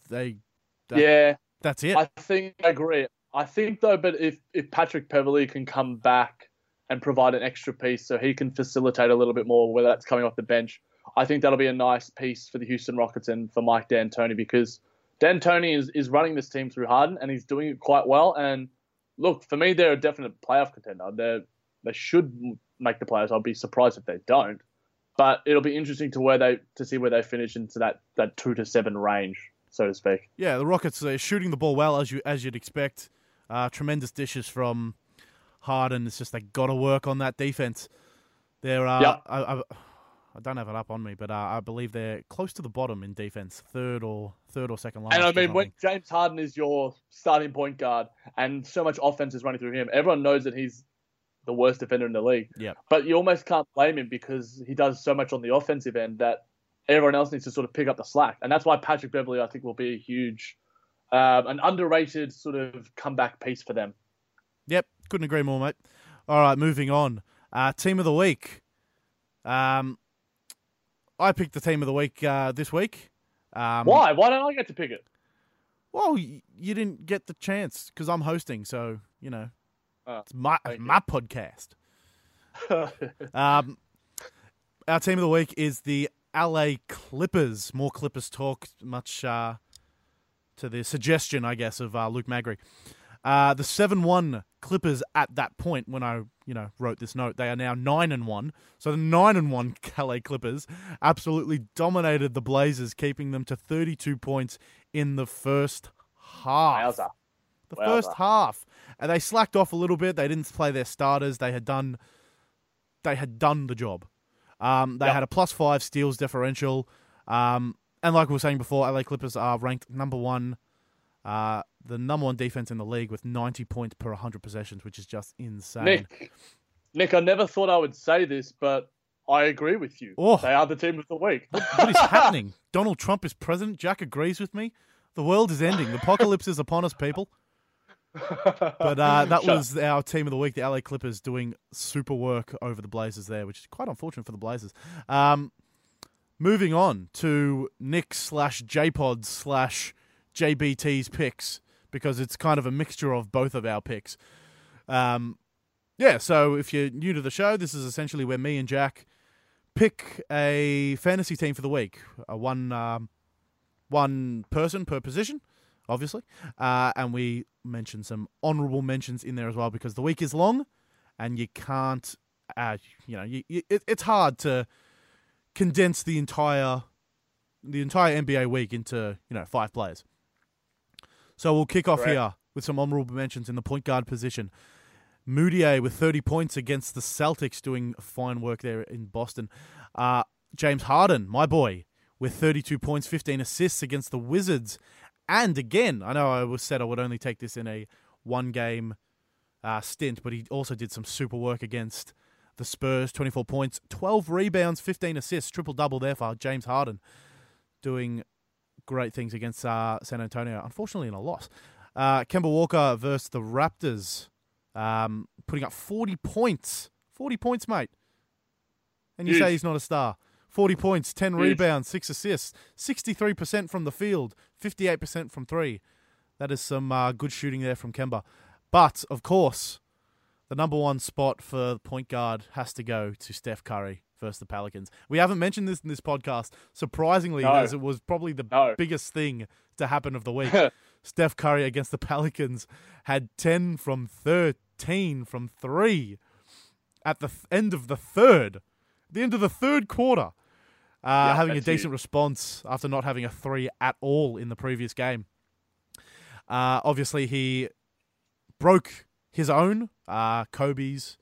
A: That's it.
C: I agree. I think though, but if Patrick Beverley can come back and provide an extra piece, so he can facilitate a little bit more, whether that's coming off the bench, I think that'll be a nice piece for the Houston Rockets and for Mike D'Antoni, because D'Antoni is running this team through Harden, and he's doing it quite well. And look, for me, they're a definite playoff contender. They should make the playoffs. I'll be surprised if they don't. but it'll be interesting to see where they finish into that 2-7 range, so to speak.
A: Yeah, the Rockets are shooting the ball well as you'd expect. Tremendous dishes from Harden. It's just they got to work on that defense. They're I don't have it up on me, but I believe they're close to the bottom in defense, third or second line.
C: And I mean, when James Harden is your starting point guard, and so much offense is running through him, everyone knows that he's the worst defender in the league.
A: Yeah.
C: But you almost can't blame him because he does so much on the offensive end that everyone else needs to sort of pick up the slack, and that's why Patrick Beverley, I think, will be a huge, an underrated sort of comeback piece for them.
A: Yep, couldn't agree more, mate. All right, moving on. Team of the week. I picked the team of the week this week.
C: Why? Why don't I get to pick it?
A: Well, you didn't get the chance because I'm hosting, so, it's my podcast. Our team of the week is the LA Clippers. More Clippers talk, much to the suggestion, I guess, of Luke Magri. The 7-1 Clippers at that point when I, wrote this note, they are now 9-1. So the 9-1 LA Clippers absolutely dominated the Blazers, keeping them to 32 points in the first half.
C: Wowza.
A: First half. And they slacked off a little bit. They didn't play their starters. They had done the job. They had a +5 steals differential. And like we were saying before, LA Clippers are ranked number one. The number one defense in the league with 90 points per 100 possessions, which is just insane.
C: Nick, I never thought I would say this, but I agree with you.
A: Oh.
C: They are the team of the week.
A: What is happening? Donald Trump is president. Jack agrees with me. The world is ending. The apocalypse is upon us, people. But that was our team of the week, the LA Clippers, doing super work over the Blazers there, which is quite unfortunate for the Blazers. Moving on to Nick/JPods/JBT's picks, because it's kind of a mixture of both of our picks. So if you're new to the show, this is essentially where me and Jack pick a fantasy team for the week. One person per position, obviously. And we mention some honourable mentions in there as well, because the week is long and you can't, it's hard to condense the entire NBA week into, 5 players. So we'll kick off here with some honourable mentions in the point guard position. Moutier with 30 points against the Celtics, doing fine work there in Boston. James Harden, my boy, with 32 points, 15 assists against the Wizards. And again, I know I said I would only take this in a one-game stint, but he also did some super work against the Spurs, 24 points, 12 rebounds, 15 assists, triple-double there for James Harden, doing great things against San Antonio, unfortunately in a loss. Kemba Walker versus the Raptors, putting up 40 points. 40 points, mate. And you say he's not a star. 40 points, 10 rebounds, 6 assists, 63% from the field, 58% from 3. That is some good shooting there from Kemba. But, of course, the number one spot for point guard has to go to Steph Curry versus the Pelicans. We haven't mentioned this in this podcast, surprisingly, as it was probably the biggest thing to happen of the week. Steph Curry against the Pelicans had 10 from 13 from 3 at the end of the third. The end of the third quarter. Having a decent response after not having a 3 at all in the previous game. Obviously, he broke his own, Kobe's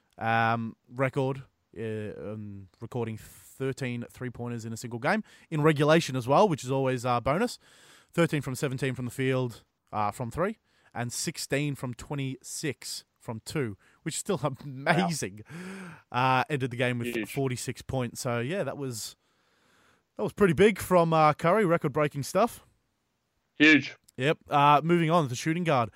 A: record, recording 13 three-pointers in a single game. In regulation as well, which is always a bonus. 13 from 17 from the field from 3, and 16 from 26 from 2, which is still amazing. Wow. Ended the game with 46 points. So, yeah, that was pretty big from Curry, record-breaking stuff.
C: Huge.
A: Yep. Moving on to shooting guard.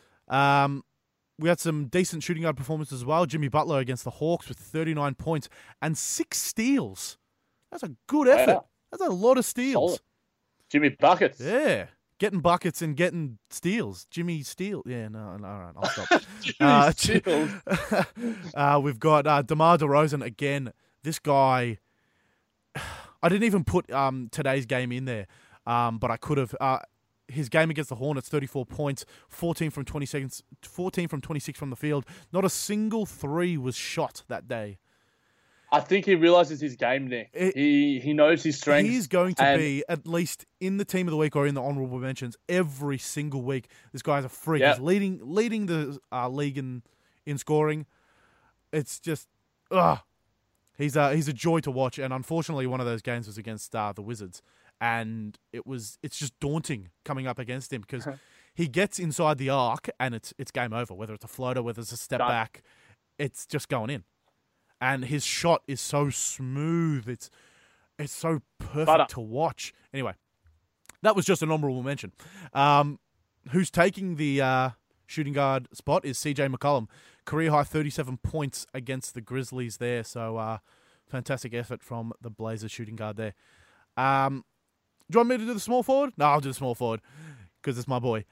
A: We had some decent shooting guard performances as well. Jimmy Butler against the Hawks with 39 points and 6 steals. That's a good effort. Wow. That's a lot of steals.
C: Solid. Jimmy Buckets.
A: Yeah. Getting buckets and getting steals. Jimmy Steele. Yeah, no, all right, I'll stop.
C: Jimmy Steele.
A: We've got DeMar DeRozan again. This guy, I didn't even put today's game in there, but I could have. His game against the Hornets, 34 points, 14 from 26 from the field. Not a single 3 was shot that day.
C: I think he realizes his game, Nick. He knows his strengths.
A: He's going to be at least in the team of the week or in the honourable mentions every single week. This guy's a freak.
C: Yep.
A: He's leading the league in scoring. It's just, he's a joy to watch. And unfortunately, one of those games was against the Wizards, and it's just daunting coming up against him because he gets inside the arc and it's game over. Whether it's a floater, whether it's a step back, it's just going in. And his shot is so smooth. It's so perfect to watch. Anyway, that was just an honourable mention. Who's taking the shooting guard spot is CJ McCollum. Career high 37 points against the Grizzlies there. So fantastic effort from the Blazers shooting guard there. Do you want me to do the small forward? No, I'll do the small forward because it's my boy.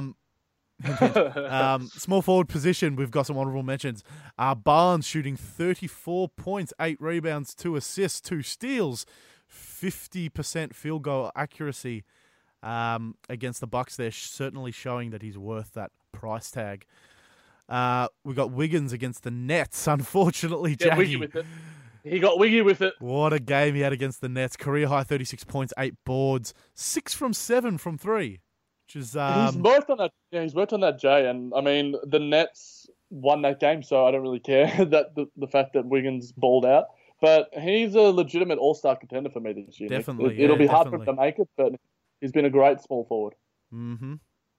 A: Small forward position, we've got some honourable mentions. Barnes shooting 34 points, 8 rebounds, 2 assists, 2 steals, 50% field goal accuracy against the Bucks there, certainly showing that he's worth that price tag. We got Wiggins against the Nets, unfortunately, Jackie.
C: He got wiggy with it.
A: What a game he had against the Nets. Career high 36 points, 8 boards, 6 from 7 from 3. Is,
C: he's worked on that. Yeah, he's worked on that, Jay. And I mean, the Nets won that game, so I don't really care that the fact that Wiggins balled out. But he's a legitimate all-star contender for me this year.
A: Definitely,
C: it'll be hard for him to make it, but he's been a great small forward.
A: Mm-hmm.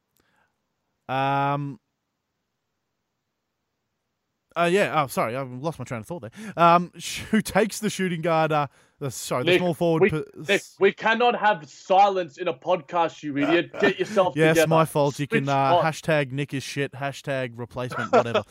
A: Sorry, I lost my train of thought there. Who takes the shooting guard? The small forward.
C: Nick, we cannot have silence in a podcast, you idiot. Get yourself together.
A: Yes, my fault. You can hashtag Nick is shit, hashtag replacement, whatever.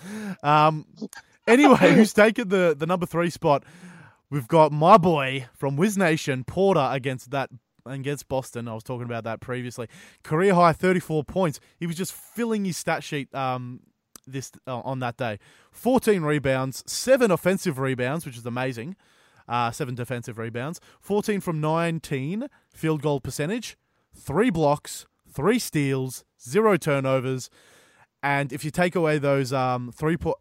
A: Anyway, who's taken the number 3 spot? We've got my boy from Wiz Nation, Porter, against Boston. I was talking about that previously. Career high 34 points. He was just filling his stat sheet on that day. 14 rebounds, 7 offensive rebounds, which is amazing. 7 defensive rebounds. 14 from 19 field goal percentage. 3 blocks, 3 steals, 0 turnovers. And if you take away those the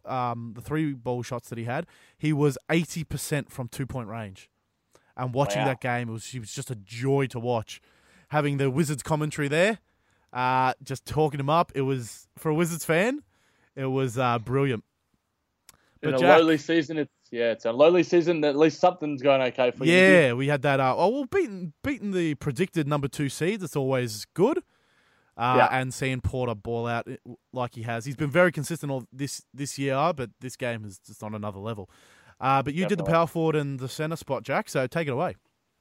A: 3 ball shots that he was 80% from 2-point range. And watching that game, it was just a joy to watch. Having the Wizards commentary there, just talking him up. It was, for a Wizards fan, it was brilliant. But
C: in a lowly season, it's a lowly season. At least something's going okay for you.
A: Yeah, we had that. Beating the predicted number 2 seeds. It's always good. And seeing Porter ball out like he has. He's been very consistent all this year, but this game is just on another level. But you did the power forward and the center spot, Jack, so take it away.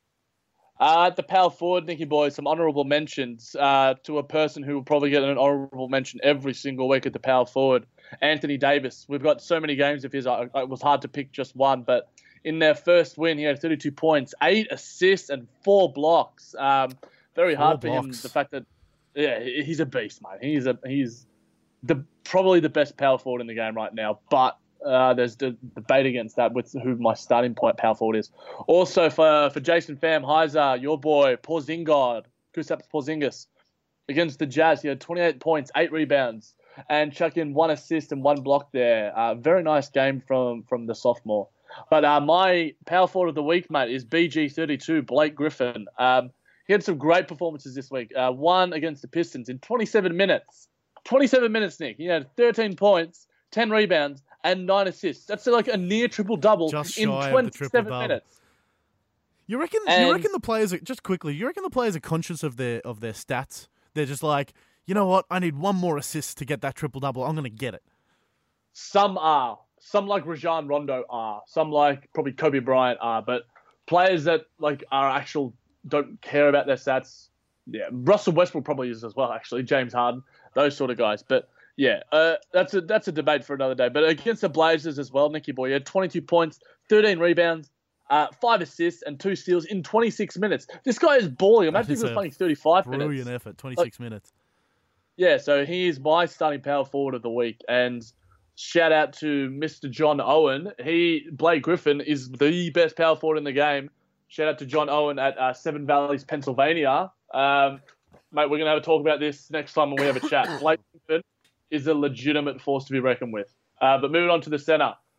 C: At the power forward, Nicky boy, some honourable mentions to a person who will probably get an honourable mention every single week at the power forward, Anthony Davis. We've got so many games of his, it was hard to pick just one, but in their first win, he had 32 points, 8 assists, and 4 blocks. Very hard for him, the fact that, he's a beast, mate. He's probably the best power forward in the game right now, but there's the debate against that with who my starting point power forward is. Also for Jason Pham, Heiser, your boy, Kristaps Porzingis, against the Jazz, he had 28 points, 8 rebounds, and chuck in 1 assist and 1 block there. Very nice game from the sophomore. But my power forward of the week, mate, is BG32, Blake Griffin. He had some great performances this week. One against the Pistons in 27 minutes. 27 minutes, Nick. He had 13 points, 10 rebounds, and 9 assists. That's like a near triple-double in 27 minutes.
A: You reckon the players are, just quickly, you reckon the players are conscious of their stats? They're just like, you know what, I need 1 more assist to get that triple-double. I'm going to get it.
C: Some are. Some like Rajon Rondo are. Some like probably Kobe Bryant are. But players that like are don't care about their stats. Yeah, Russell Westbrook probably is as well, actually. James Harden, those sort of guys. But yeah, that's a debate for another day. But against the Blazers as well, Nicky boy, he had 22 points, 13 rebounds, 5 assists, and 2 steals in 26 minutes. This guy is balling. Imagine if he was playing 35 minutes.
A: Brilliant effort, 26 minutes.
C: Yeah, so he is my starting power forward of the week. And shout out to Mr. John Owen. Blake Griffin is the best power forward in the game. Shout out to John Owen at Seven Valleys, Pennsylvania. Mate, we're going to have a talk about this next time when we have a chat. Blake Griffin is a legitimate force to be reckoned with. But moving on to the center.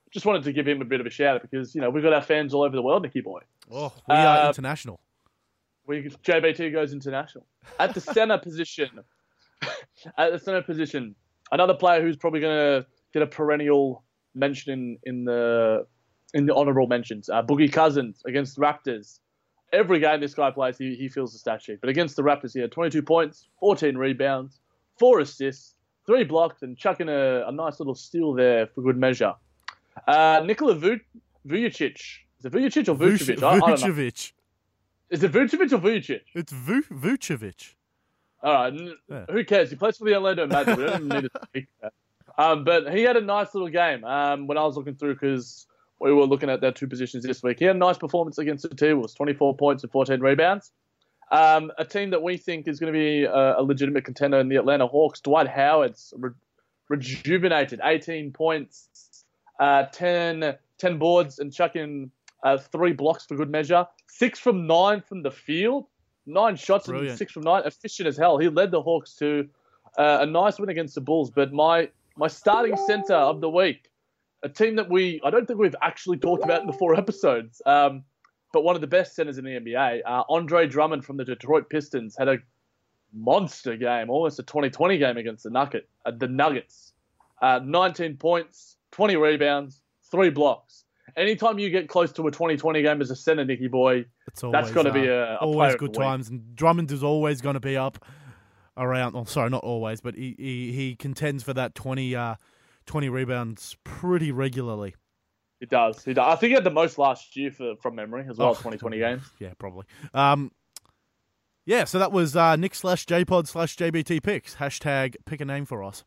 C: just wanted to give him a bit of a shout out because, we've got our fans all over the world, Nicky boy.
A: Oh, we are international.
C: JBT goes international. At the center position, another player who's probably going to get a perennial mention in the honorable mentions. Boogie Cousins against the Raptors. Every game this guy plays, he fills the stat sheet. But against the Raptors, he had 22 points, 14 rebounds, 4 assists, 3 blocks, and chucking a nice little steal there for good measure. Nikola Vujovic. Is it Vujovic or Vucevic? I don't know. Is it Vucevic or Vujovic?
A: It's Vucevic.
C: All right. Who cares? He plays for the Orlando Magic. We don't even need to speak that. But he had a nice little game when I was looking through because we were looking at their 2 positions this week. He had a nice performance against the T-Wolves, 24 points and 14 rebounds. A team that we think is going to be a legitimate contender in the Atlanta Hawks. Dwight Howard's rejuvenated, 18 points, 10 boards, and chucking 3 blocks for good measure. 6 from 9 from the field. 9 shots and 6 from 9. Efficient as hell. He led the Hawks to a nice win against the Bulls. But my starting center of the week, a team that I don't think we've actually talked about in the 4 episodes, but one of the best centers in the NBA, Andre Drummond from the Detroit Pistons, had a monster game, almost a 2020 game against the Nuggets. 19 points, 20 rebounds, 3 blocks. Anytime you get close to a 2020 game as a center, Nicky boy, that's got to be a
A: always
C: player
A: good times. And Drummond is always going to be up around. Oh, sorry, not always, but he contends for that 20 rebounds pretty regularly.
C: He does. I think he had the most last year from memory as well, 2020 games.
A: Yeah, probably. So that was Nick/JPod/JBT picks. Hashtag pick a name for us.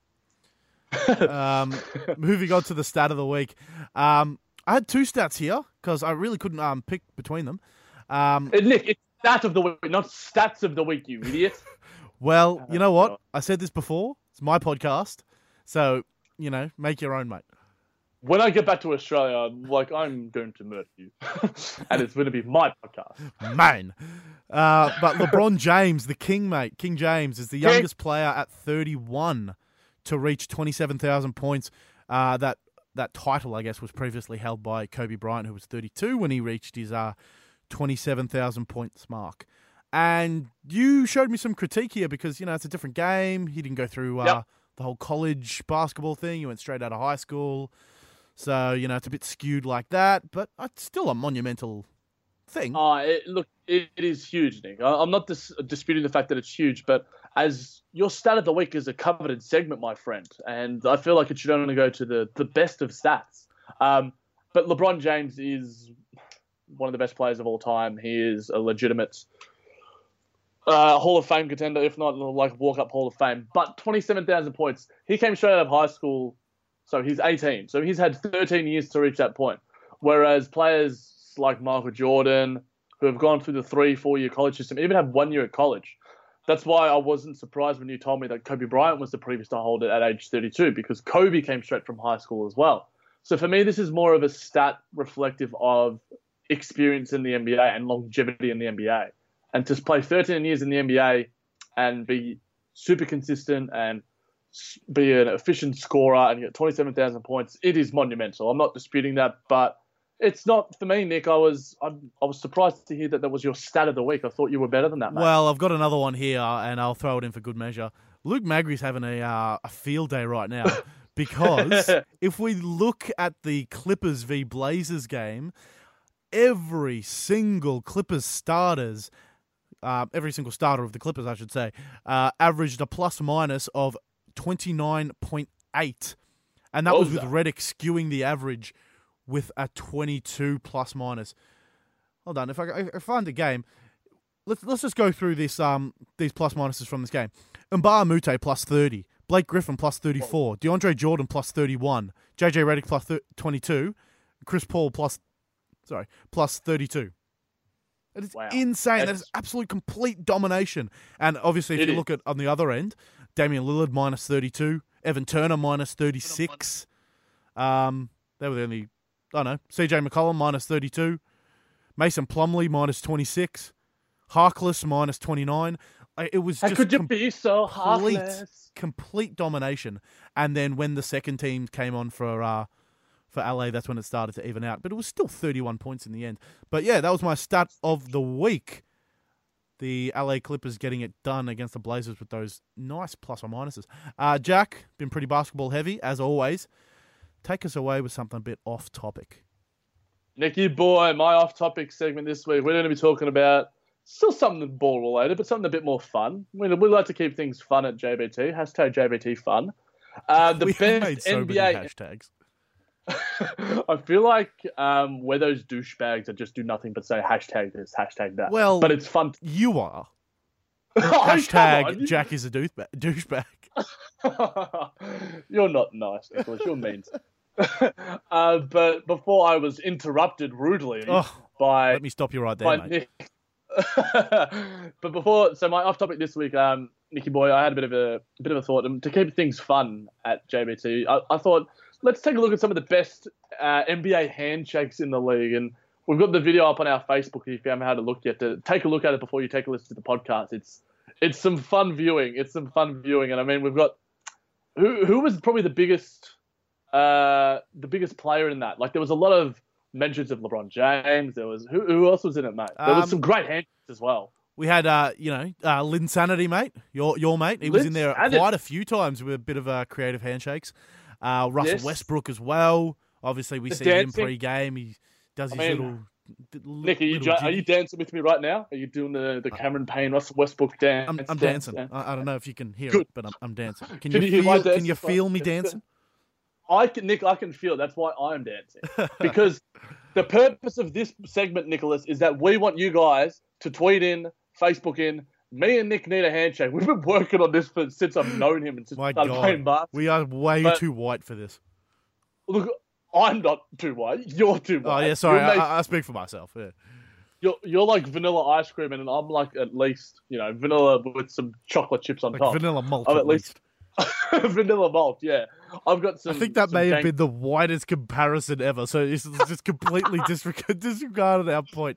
A: Moving on to the stat of the week. I had 2 stats here because I really couldn't pick between them.
C: Nick, it's stat of the week, not stats of the week, you idiot.
A: Well, you know what? I said this before. It's my podcast. So, make your own, mate.
C: When I get back to Australia, I'm going to murder you. And it's going to be my podcast.
A: Man. But LeBron James, the king, mate, King James, is the youngest player at 31 to reach 27,000 points. That title, I guess, was previously held by Kobe Bryant, who was 32 when he reached his 27,000 points mark. And you showed me some critique here because, it's a different game. He didn't go through the whole college basketball thing. He went straight out of high school. So, it's a bit skewed like that, but it's still a monumental thing.
C: It is huge, Nick. I'm not disputing the fact that it's huge, but as your stat of the week is a coveted segment, my friend, and I feel like it should only go to the best of stats. But LeBron James is one of the best players of all time. He is a legitimate Hall of Fame contender, if not like walk-up Hall of Fame. But 27,000 points. He came straight out of high school, so he's 18. So he's had 13 years to reach that point. Whereas players like Michael Jordan, who have gone through the 3-4 year college system, even have 1 year at college. That's why I wasn't surprised when you told me that Kobe Bryant was the previous to hold it at age 32, because Kobe came straight from high school as well. So for me, this is more of a stat reflective of experience in the NBA and longevity in the NBA. And to play 13 years in the NBA and be super consistent and be an efficient scorer and get 27,000 points, it is monumental. I'm not disputing that, but it's not for me, Nick. I was surprised to hear that was your stat of the week. I thought you were better than that, mate.
A: Well, I've got another one here, and I'll throw it in for good measure. Luke Magri's having a field day right now because if we look at the Clippers v Blazers game, every single starter of the Clippers, I should say, averaged a plus-minus of 29.8. And that was with Redick skewing the average with a 22 plus-minus. Hold on, if I find the game, let's just go through this these plus-minuses from this game. Mbah Moute plus 30, Blake Griffin plus 34, DeAndre Jordan plus 31, JJ Redick plus 22, Chris Paul plus 32. It is insane. That is absolute complete domination. And obviously, if you look at on the other end, Damian Lillard minus 32, Evan Turner minus 36. They were the only, CJ McCollum minus 32, Mason Plumlee minus 26, Harkless minus 29. It was just
C: could you be so heartless?
A: Complete domination. And then when the second team came on for for LA. That's when it started to even out. But it was still 31 points in the end. But yeah, that was my stat of the week. The LA Clippers getting it done against the Blazers with those nice plus or minuses. Jack, been pretty basketball heavy, as always. Take us away with something a bit off topic.
C: Nicky boy, my off-topic segment this week, we're going to be talking about still something ball-related, but something a bit more fun. We like to keep things fun at JBT. Hashtag JBT fun.
A: We have made so many hashtags.
C: I feel like we're those douchebags that just do nothing but say hashtag this, hashtag that.
A: Well,
C: but it's fun.
A: You are. Hashtag Jack is a douchebag.
C: You're not nice, Nicholas. You're mean. But before I was interrupted rudely by...
A: Let me stop you right there, mate.
C: Nick. But so my off-topic this week, Nicky boy, I had a bit of a thought to keep things fun at JBT. I thought, let's take a look at some of the best NBA handshakes in the league, and we've got the video up on our Facebook if you haven't had a look yet. To take a look at it before you take a listen to the podcast. It's some fun viewing. And I mean, we've got who was probably the biggest player in that. Like there was a lot of mentions of LeBron James. There was who else was in it, mate? There was some great handshakes as well.
A: We had Linsanity, mate. Your mate. He was in there quite a few times with a bit of creative handshakes. Russell Westbrook as well. Obviously, we see him pre-game. He does his little.
C: Nick, are you dancing with me right now? Are you doing the Cameron Payne, Russell Westbrook dance?
A: I'm dancing. I don't know if you can hear it, but I'm dancing. Can you feel me dancing?
C: I can feel. That's why I'm dancing. Because the purpose of this segment, Nicholas, is that we want you guys to tweet in, Facebook in. Me and Nick need a handshake. We've been working on this since I've known him and since we started playing basketball.
A: We are way too white for this.
C: Look, I'm not too white. You're too white.
A: Oh yeah, sorry. I speak for myself. Yeah.
C: You're like vanilla ice cream, and I'm like at least vanilla with some chocolate chips on top.
A: Vanilla malt. At least.
C: Vanilla malt. Yeah. I've got some.
A: I think that may have been the whitest comparison ever. So it's just completely disregarded our point.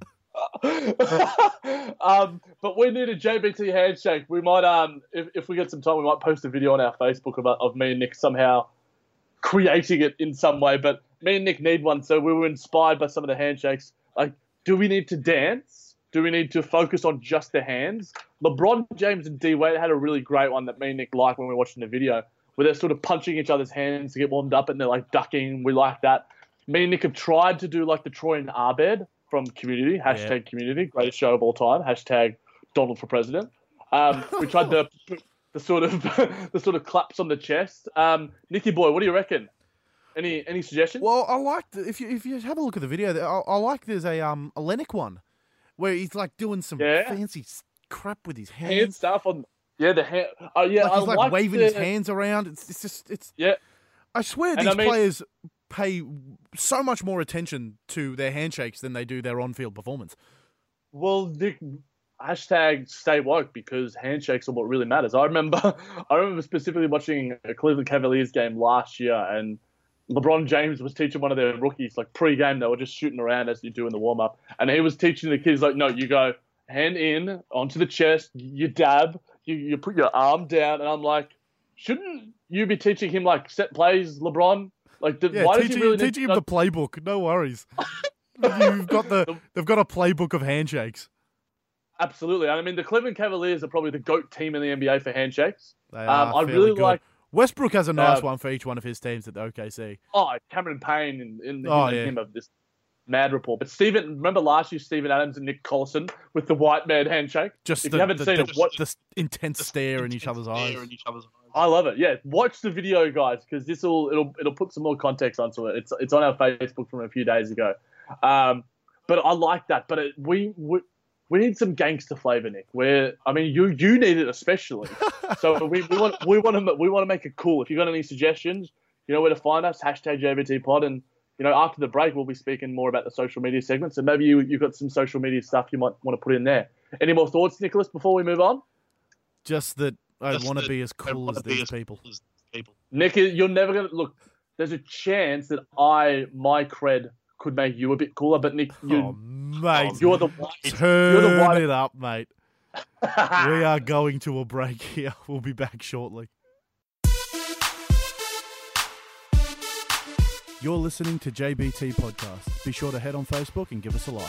C: But we need a JBT handshake. We might, if we get some time, we might post a video on our Facebook of me and Nick somehow creating it in some way. But me and Nick need one, so we were inspired by some of the handshakes. Like, do we need to dance? Do we need to focus on just the hands? LeBron James and D Wade had a really great one that me and Nick liked when we were watching the video, where they're sort of punching each other's hands to get warmed up, and they're like ducking. We like that. Me and Nick have tried to do like the Troy and Abed from Community, hashtag Community, greatest show of all time, hashtag Donald for president. We tried the sort of claps on the chest. Nicky boy, what do you reckon? Any suggestions?
A: Well, I like if you have a look at the video, I like there's a Olenek one where he's like doing some fancy crap with his hands.
C: Hand stuff on. Yeah, the hand.
A: He's like waving his hands around. It's. I swear these players pay so much more attention to their handshakes than they do their on-field performance.
C: Well, Nick, hashtag stay woke, because handshakes are what really matters. I remember specifically watching a Cleveland Cavaliers game last year, and LeBron James was teaching one of their rookies, like pre-game, they were just shooting around as you do in the warm-up, and he was teaching the kids, like, no, you go hand in onto the chest, you dab, you put your arm down, and I'm like, shouldn't you be teaching him, like, set plays, LeBron? Like, why does he really
A: teaching him the playbook? No worries. They've got a playbook of handshakes.
C: Absolutely. I mean, the Cleveland Cavaliers are probably the GOAT team in the NBA for handshakes.
A: They are I really good. Like Westbrook has a nice one for each one of his teams at the OKC.
C: Oh, Cameron Payne in him of this mad report. But remember last year, Steven Adams and Nick Collison with the white man handshake?
A: If you haven't seen it, watch the intense stare in each other's eyes.
C: I love it. Yeah, watch the video, guys, because it'll put some more context onto it. It's on our Facebook from a few days ago. But I like that. But we need some gangster flavor, Nick. You need it especially. So we want to make it cool. If you got any suggestions, you know where to find us. Hashtag JBT Pod, and after the break we'll be speaking more about the social media segment. So maybe you've got some social media stuff you might want to put in there. Any more thoughts, Nicholas, before we move on?
A: Just that I want to be as cool as these people.
C: Nick, you're never gonna look. There's a chance that my cred could make you a bit cooler, but Nick,
A: mate,
C: you're the
A: turn it up, mate. We are going to a break here. We'll be back shortly. You're listening to JBT Podcast. Be sure to head on Facebook and give us a like.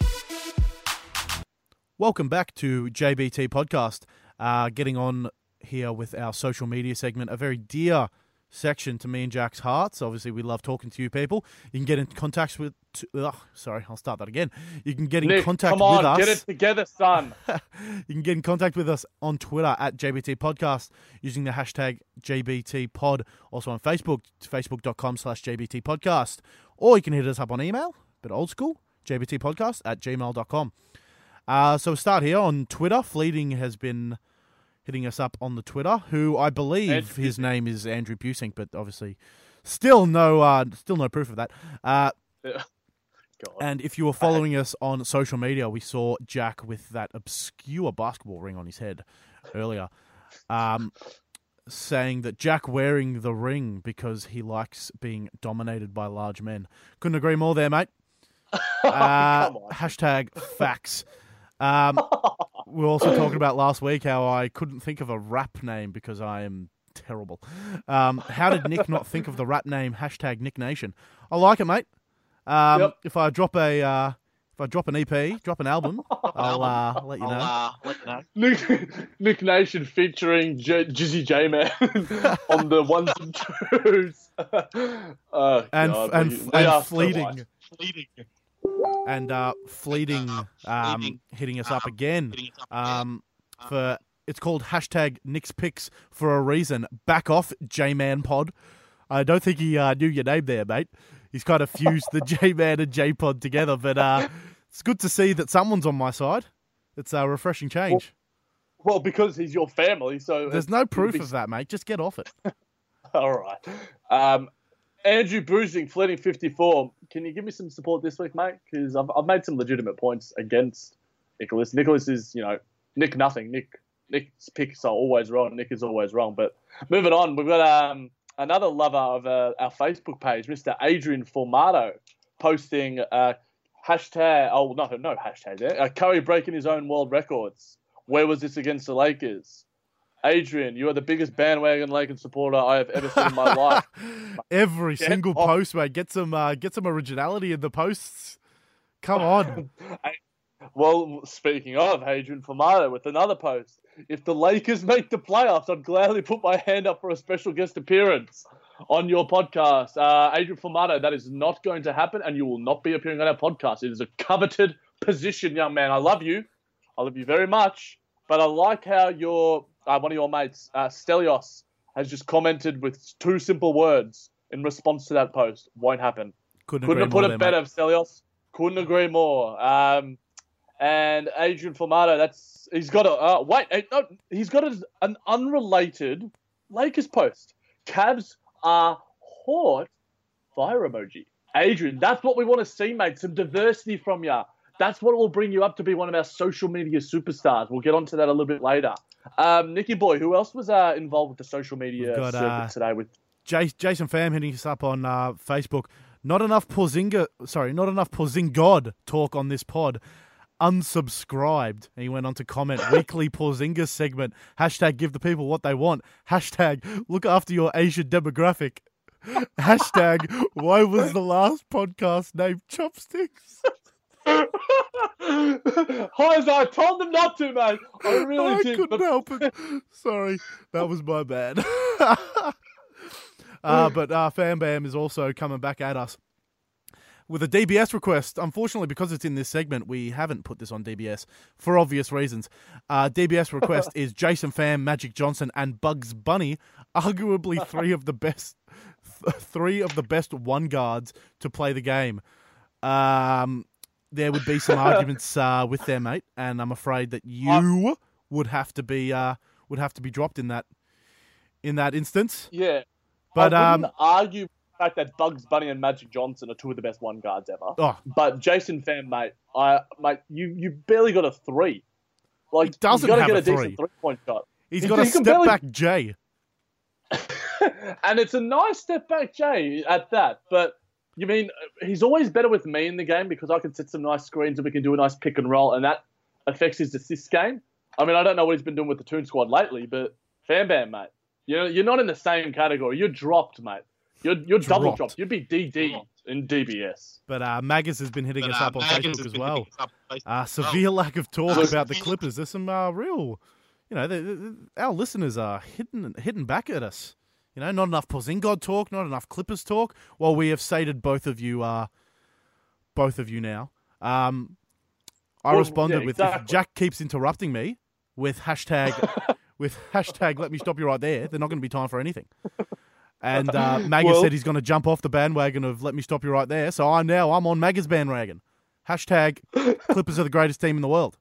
A: Welcome back to JBT Podcast. Getting on here with our social media segment, a very dear section to me and Jack's hearts. Obviously, we love talking to you people. You can get in contact with... I'll start that again. You can get in
C: Nick,
A: contact
C: come on,
A: with us.
C: get it together, son.
A: You can get in contact with us on Twitter at JBT Podcast using the hashtag JBT Pod. Also on Facebook, facebook.com/JBT Podcast. Or you can hit us up on email, but old school, jbtpodcast@gmail.com. So we'll start here on Twitter. Fleeting has been hitting us up on the Twitter, who I believe his name is Andrew Busink, but obviously still no proof of that. And if you were following us on social media, we saw Jack with that obscure basketball ring on his head earlier, saying that Jack wearing the ring because he likes being dominated by large men. Couldn't agree more there, mate.
C: Come on.
A: Hashtag facts. We were also talking about last week how I couldn't think of a rap name because I am terrible. How did Nick not think of the rap name hashtag Nick Nation? I like it, mate.
C: Yep.
A: If I drop an EP, drop an album, I'll let you know.
C: Nick Nation featuring Jizzy J-Man on the ones and twos.
A: And Fleeting. And Fleeting hitting us up again. It's called hashtag Nick's Picks for a reason. Back off, J-Man Pod. I don't think he knew your name there, mate. He's kind of fused the J-Man and J-Pod together, but it's good to see that someone's on my side. It's a refreshing change.
C: Well, because he's your family, so...
A: There's no proof of that, mate. Just get off it.
C: All right. Andrew Busink, Fleeting 54. Can you give me some support this week, mate? Because I've made some legitimate points against Nicholas. Nicholas is, Nick nothing. Nick's picks are always wrong. Nick is always wrong. But moving on, we've got another lover of our Facebook page, Mr. Adrian Formato, posting hashtag... Oh, no hashtag there. Curry breaking his own world records. Where was this against the Lakers? Adrian, you are the biggest bandwagon Lakers supporter I have ever seen in my life.
A: Every single post, mate. Get some originality in the posts. Come on.
C: Well, speaking of Adrian Formato with another post, if the Lakers make the playoffs, I'd gladly put my hand up for a special guest appearance on your podcast. Adrian Formato, that is not going to happen, and you will not be appearing on our podcast. It is a coveted position, young man. I love you. I love you very much. But I like how one of your mates, Stelios, has just commented with two simple words in response to that post. Won't happen. Couldn't have put it better, Stelios. Couldn't agree more. And Adrian Formato, he's got an unrelated Lakers post. Cavs are hot. Fire emoji. Adrian, that's what we want to see, mate. Some diversity from you. That's what will bring you up to be one of our social media superstars. We'll get onto that a little bit later. Nicky boy, who else was involved with the social media circuit today? With
A: Jason Pham hitting us up on Facebook. Not enough Porzingod talk on this pod. Unsubscribed. And he went on to comment, weekly Porzingis segment. Hashtag give the people what they want. Hashtag look after your Asian demographic. Hashtag why was the last podcast named Chopsticks?
C: Jose, I told them not to, mate. I really did.
A: I couldn't help it. Sorry, that was my bad. But Fan Bam is also coming back at us with a DBS request. Unfortunately, because it's in this segment, we haven't put this on DBS for obvious reasons. DBS request is Jason Pham, Magic Johnson, and Bugs Bunny, arguably three of the best one guards to play the game. There would be some arguments with there, mate, and I'm afraid that you would have to be dropped in that instance.
C: Yeah,
A: but
C: I wouldn't argue the fact that Bugs Bunny and Magic Johnson are two of the best one guards ever.
A: Oh.
C: But Jason Pham, mate, you barely got a three. Like,
A: he doesn't
C: have
A: a
C: decent 3-point shot.
A: He's got a step back J.
C: And it's a nice step back J at that, but. You mean he's always better with me in the game because I can set some nice screens and we can do a nice pick and roll, and that affects his assist game. I mean, I don't know what he's been doing with the Toon Squad lately, but Fan Bam, mate, you're not in the same category. You're dropped, mate. You're double
A: Dropped.
C: dropped. You'd be DD in DBS.
A: But Maggers has been hitting us up on Facebook as well. Severe lack of talk about the Clippers. There's some real, our listeners are hitting back at us. Not enough Porzingod talk, not enough Clippers talk. Well, we have sated both of you now. I responded with, if Jack keeps interrupting me with hashtag let me stop you right there, they're not going to be time for anything. And Maggers said he's going to jump off the bandwagon of let me stop you right there. So I'm on Maggers' bandwagon. Hashtag Clippers are the greatest team in the world.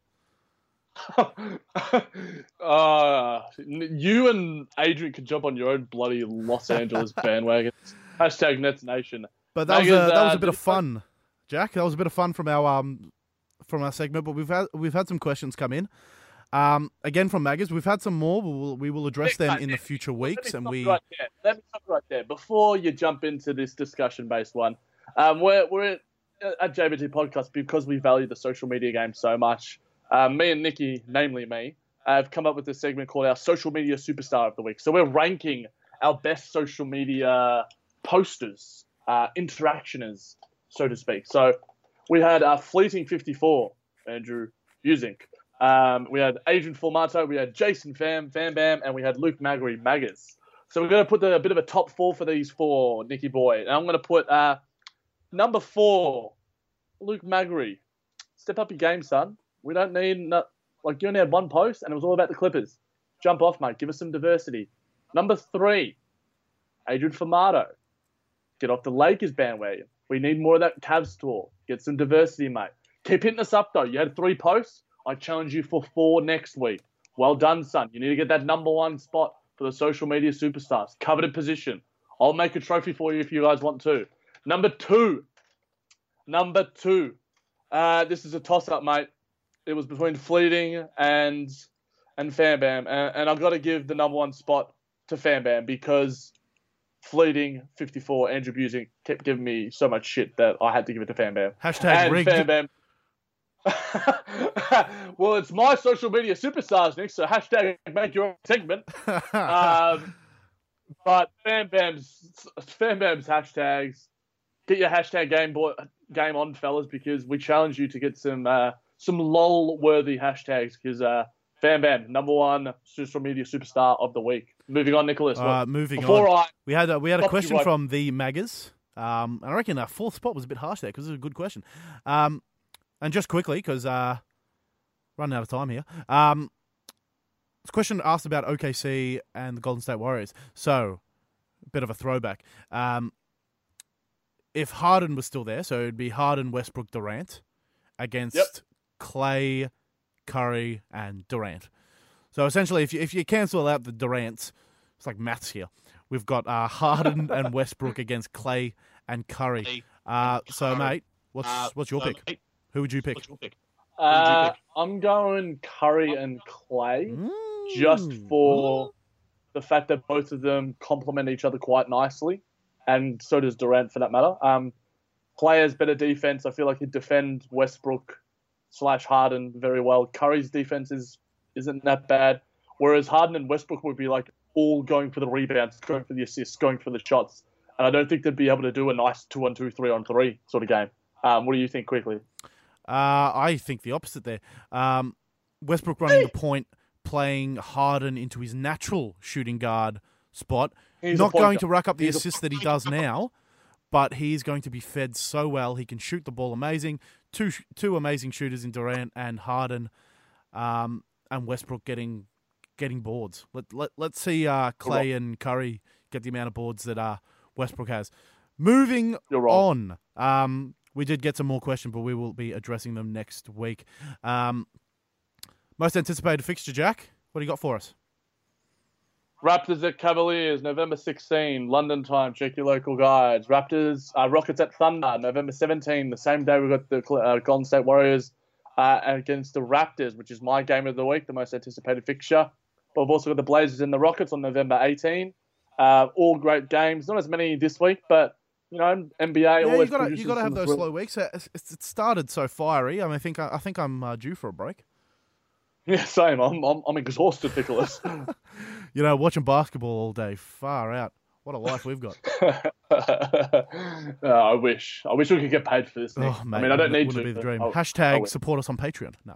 C: You and Adrian can jump on your own bloody Los Angeles bandwagon. Hashtag Nets Nation.
A: But that was a bit of fun, Jack. That was a bit of fun from our segment. But we've had some questions come in. Again from Maggers, we've had some more. We will address them in the future weeks.
C: Let me stop right there. Before you jump into this discussion-based one, we're at JBT Podcast because we value the social media game so much. Me and Nikki, namely me, have come up with this segment called our Social Media Superstar of the Week. So we're ranking our best social media posters, interactioners, so to speak. So we had Fleeting 54, Andrew Busink. We had Adrian Formato, we had Jason Fam Bam, and we had Luke Maggers. So we're going to put a bit of a top four for these four, Nicky boy. And I'm going to put number 4, Luke Maggery. Step up your game, son. We don't need, you only had one post, and it was all about the Clippers. Jump off, mate. Give us some diversity. Number 3, Adrian Formato. Get off the Lakers bandwagon. We need more of that Cavs talk. Get some diversity, mate. Keep hitting us up, though. You had 3 posts. I challenge you for 4 next week. Well done, son. You need to get that number 1 spot for the social media superstars. Coveted position. I'll make a trophy for you if you guys want to. Number 2. This is a toss-up, mate. It was between Fleeting and Fam Bam. And I've got to give the number 1 spot to Fam Bam because Fleeting 54, Andrew Busink, kept giving me so much shit that I had to give it to Fam Bam.
A: Hashtag rigged.
C: Fam Bam. Well, it's my social media superstars, Nick, so hashtag make your own segment. But Fam Bam's hashtags. Get your hashtag game on, fellas, because we challenge you to get some lol-worthy hashtags, because Fam Bam, number 1 social media superstar of the week. Moving on, Nicholas.
A: Moving on. We had a question from the Maggers. I reckon our 4th spot was a bit harsh there, because it was a good question. And just quickly, because running out of time here, this question asked about OKC and the Golden State Warriors. So, a bit of a throwback. If Harden was still there, so it'd be Harden, Westbrook, Durant against Clay, Curry, and Durant. So essentially, if you cancel out the Durants, it's like maths here. We've got Harden and Westbrook against Clay and Curry. So, mate, what's your pick? Who would you pick?
C: I'm going Curry and Clay, just for the fact that both of them complement each other quite nicely, and so does Durant for that matter. Clay has better defense. I feel like he'd defend Westbrook/Harden very well. Curry's defense isn't that bad, whereas Harden and Westbrook would be like all going for the rebounds, going for the assists, going for the shots, and I don't think they'd be able to do a nice 2-on-2, 3-on-3 sort of game. What do you think, quickly?
A: I think the opposite there. Westbrook running the point, playing Harden into his natural shooting guard spot. Not going to rack up the assists that he does now, but he's going to be fed so well. He can shoot the ball amazing. Two amazing shooters in Durant and Harden, and Westbrook getting boards. Let's see Clay and Curry get the amount of boards that Westbrook has. Moving on. We did get some more questions, but we will be addressing them next week. Most anticipated fixture, Jack? What do you got for us?
C: Raptors at Cavaliers, November 16, London time. Check your local guides. Rockets at Thunder, November 17. The same day we got the Golden State Warriors against the Raptors, which is my game of the week, the most anticipated fixture. But we've also got the Blazers and the Rockets on November 18. All great games. Not as many this week, but NBA always
A: you got to have those slow weeks. It started so fiery. I mean, I think I'm due for a break.
C: Yeah, same. I'm exhausted, Nicholas.
A: Watching basketball all day, far out. What a life we've got.
C: I wish we could get paid for this, Nick.
A: Oh, mate,
C: I mean, I don't need
A: wouldn't
C: to.
A: it be the dream?
C: I
A: Hashtag
C: wish.
A: support us on Patreon. No.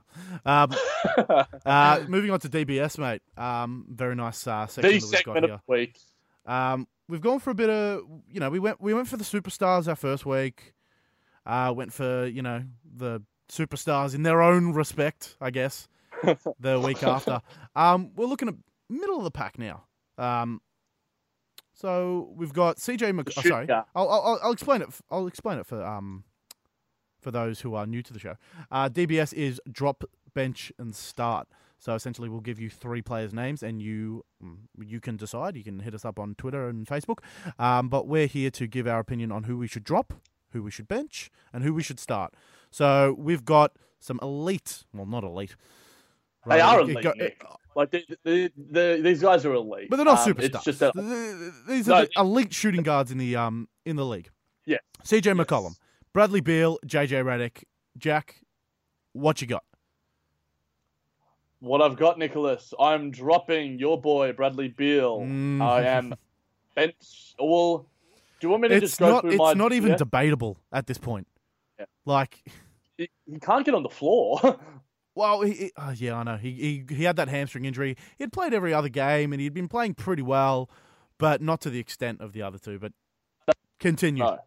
A: Moving on to DBS, mate. Very nice section
C: The
A: that we've
C: segment
A: got
C: of the week.
A: here. We've gone for a bit of, we went for the superstars our first week. Went for, the superstars in their own respect, I guess, the week after. We're looking at middle of the pack now. So we've got CJ sorry, I'll explain it. I'll explain it for those who are new to the show. DBS is drop, bench, and start. So essentially, we'll give you 3 players' names, and you can decide. You can hit us up on Twitter and Facebook. But we're here to give our opinion on who we should drop, who we should bench, and who we should start. So we've got some elite. Well, not elite.
C: They are elite, Nick. Like these guys are elite,
A: but they're not superstars.
C: It's just that
A: these are the elite shooting guards in the league.
C: Yeah,
A: CJ McCollum, Bradley Beal, JJ Redick. Jack, what you got?
C: What I've got, Nicholas, I'm dropping your boy Bradley Beal. I am bench. Well, do you want me to just go through my?
A: It's not even debatable at this point.
C: Yeah.
A: Like
C: he can't get on the floor.
A: Well, I know. He had that hamstring injury. He had played every other game, and he'd been playing pretty well, but not to the extent of the other two. But continue.
C: No.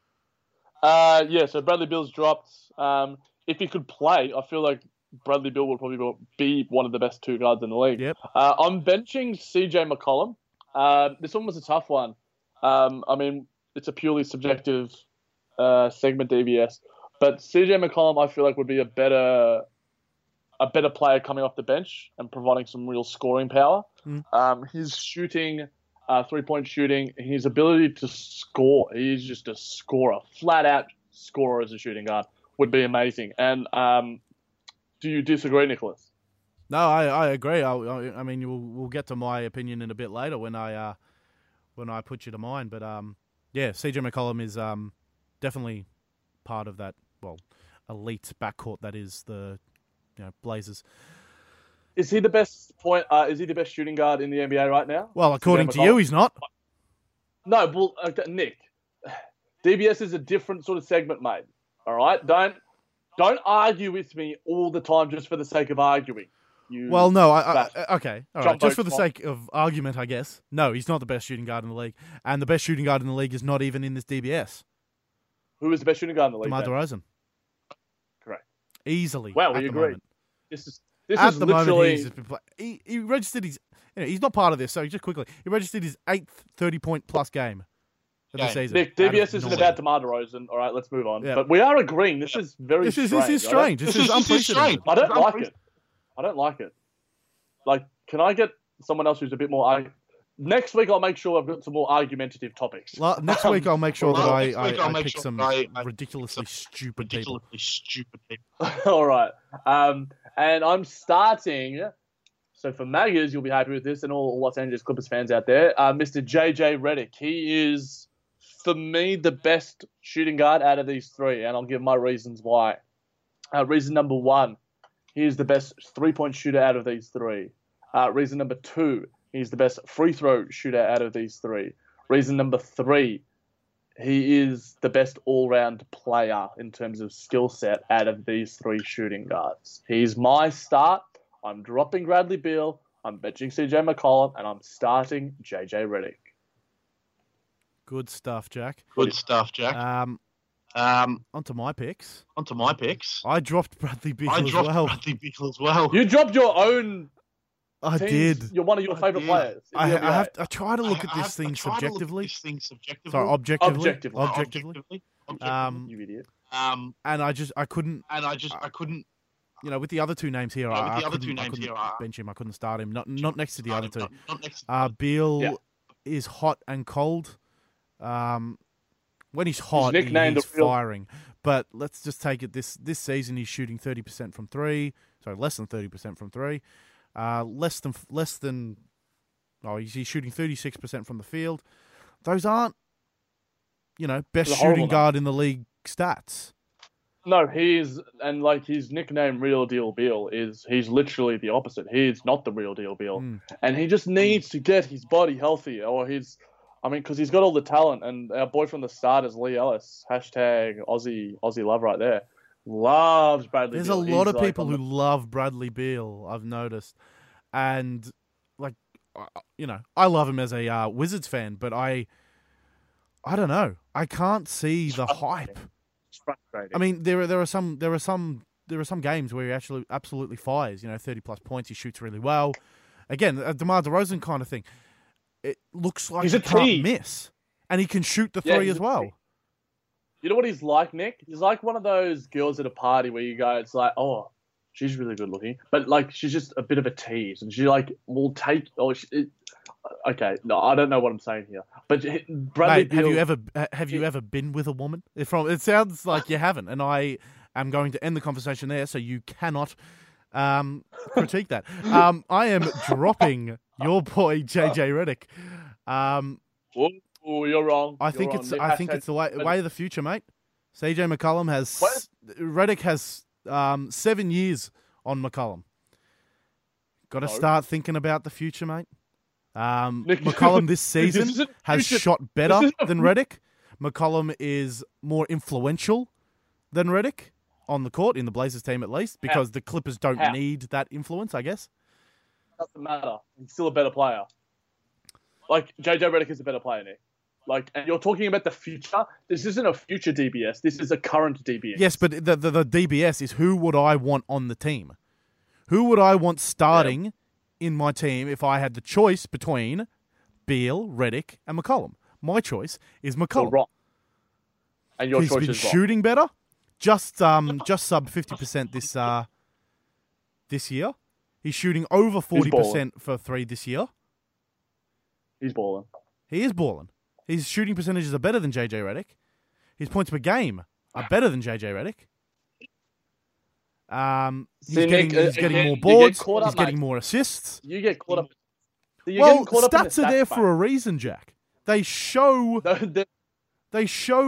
C: So Bradley Beal's dropped. If he could play, I feel like Bradley Beal will probably be one of the best 2 guards in the league.
A: Yep.
C: I'm benching CJ McCollum. This one was a tough one. I mean, it's a purely subjective segment, DBS. But CJ McCollum, I feel like, would be a better player coming off the bench and providing some real scoring power. His shooting, 3-point shooting, his ability to score, he's just a scorer, flat-out scorer as a shooting guard, would be amazing. And do you disagree, Nicholas?
A: No, I agree. I mean, we'll get to my opinion in a bit later when I put you to mine. But CJ McCollum is definitely part of that, elite backcourt that is the Blazers.
C: Is he the best Is he the best shooting guard in the NBA right now?
A: Well, according to you, he's not.
C: No, well, Nick, DBS is a different sort of segment, mate. All right, don't argue with me all the time just for the sake of arguing.
A: Well, no, okay, all right. Just for the sake of argument, I guess. No, he's not the best shooting guard in the league, and the best shooting guard in the league is not even in this DBS.
C: Who is the best shooting guard in the league?
A: DeMar DeRozan.
C: Correct.
A: Easily.
C: Well, we agree.
A: Moment.
C: This is
A: at the
C: literally...
A: moment he registered his. He's not part of this, so just quickly, he registered his 8th 30-point plus game of the season.
C: Nick, DBS isn't about DeMar DeRozan. All right, let's move on.
A: Yeah.
C: But we are agreeing. This is very strange.
A: This is strange. This is unprecedented.
C: I don't like it. Like, can I get someone else who's a bit more... Next week, I'll make sure I've got some more argumentative topics.
A: Next week, I'll make sure that I pick some ridiculously stupid people.
C: All right. And I'm starting... So for Maggers, you'll be happy with this, and all Los Angeles Clippers fans out there, Mr. JJ Redick. He is, for me, the best shooting guard out of these 3, and I'll give my reasons why. Reason number 1, he is the best 3-point shooter out of these 3. Reason number 2, he's the best free throw shooter out of these 3. Reason number 3, he is the best all-round player in terms of skill set out of these 3 shooting guards. He's my start. I'm dropping Bradley Beal, I'm benching CJ McCollum, and I'm starting JJ Redick.
A: Good stuff, Jack. On to my picks. I dropped Bradley Beal as well.
C: You dropped your own...
A: I did.
C: You're one of your favourite players.
A: I try to look at this thing subjectively. Sorry, objectively.
C: You idiot.
A: And I couldn't. With the other 2 names here, I couldn't bench him. I couldn't start him. Not next to the other 2. Beal is hot and cold. When he's hot, he's firing. But let's just take it this season. He's shooting 30% from 3. Sorry, less than 30% from 3. He's shooting 36% from the field. Those aren't, best shooting guard in the league stats.
C: No, his nickname Real Deal Beal he's literally the opposite. He's not the real deal Beal. And he just needs to get his body healthy, or I mean, because he's got all the talent, and our boy from the start is Lee Ellis. Hashtag Aussie love right there. Loves Bradley
A: There's
C: Beal.
A: a lot
C: He's
A: of
C: like
A: people
C: on
A: who
C: the-
A: love Bradley Beal, I've noticed. And, like, I love him as a Wizards fan, but I don't know. I can't see the hype.
C: It's frustrating.
A: I mean, there are some games where he actually absolutely fires. 30+ points. He shoots really well. Again, a DeMar DeRozan kind of thing. It looks like
C: He's
A: he
C: a
A: can't
C: T.
A: miss, and he can shoot the
C: Yeah,
A: three
C: he's
A: as
C: a
A: well.
C: T. You know what he's like, Nick? He's like one of those girls at a party where you go, it's like, oh, she's really good looking, but like she's just a bit of a tease, and she like will take. Okay, no, I don't know what I'm saying here, but Bradley
A: Mate,
C: Beal.
A: have you ever been with a woman? It sounds like you haven't, and I am going to end the conversation there, so you cannot critique that. I am dropping your boy JJ Redick.
C: Oh, you're wrong.
A: I think it's the way of the future, mate. CJ McCollum Redick has 7 years on McCollum. Got to start thinking about the future, mate. McCollum this season has shot better than Redick. McCollum is more influential than Redick on the court, in the Blazers team at least, because the Clippers don't need that influence, I guess.
C: Doesn't matter. He's still a better player. Like, JJ Redick is a better player, Nick. Like, and you're talking about the future. This isn't a future DBS. This is a current DBS.
A: Yes, but the DBS is who would I want on the team? Who would I want starting in my team if I had the choice between Beal, Redick, and McCollum? My choice is McCollum.
C: You're wrong. And your
A: He's
C: choice
A: been
C: is wrong.
A: shooting better, just sub 50% this year. He's shooting over 40% for three this year.
C: He's balling.
A: He is balling. His shooting percentages are better than JJ Redick. His points per game are better than JJ Redick. He's getting more boards. He's getting more assists.
C: You get caught up.
A: Well, stats are there for a reason, Jack. They show what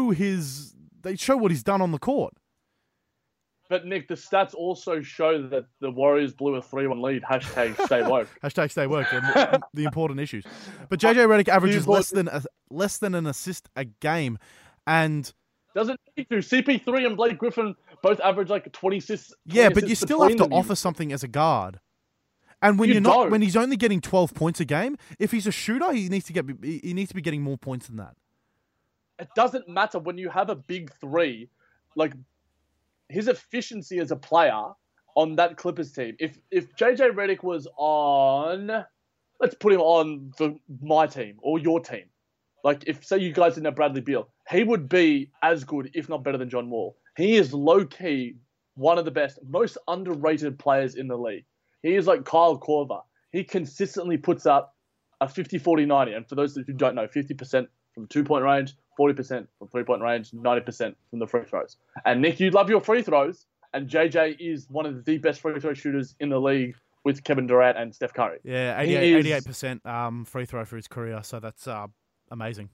A: he's done on the court.
C: But Nick, the stats also show that the Warriors blew a 3-1 lead. Hashtag stay woke.
A: Hashtag stay woke. The important issues. But JJ Redick averages less than an assist a game, and
C: doesn't need to. CP3 and Blake Griffin both average like 20 assists.
A: Yeah, but you still have to offer something as a guard. And when when he's only getting 12 points a game, if he's a shooter, he needs to be getting more points than that.
C: It doesn't matter when you have a big three, like his efficiency as a player on that Clippers team. If JJ Redick was on, let's put him on my team or your team. Like if say you guys didn't have Bradley Beal, he would be as good, if not better than John Wall. He is low key one of the best, most underrated players in the league. He is like Kyle Korver. He consistently puts up a 50-40-90. And for those who don't know, 50% from 2-point range, 40% from 3-point range, 90% from the free throws. And Nick, you love your free throws. And JJ is one of the best free throw shooters in the league with Kevin Durant and Steph Curry.
A: Yeah, 88% free throw for his career. So that's amazing.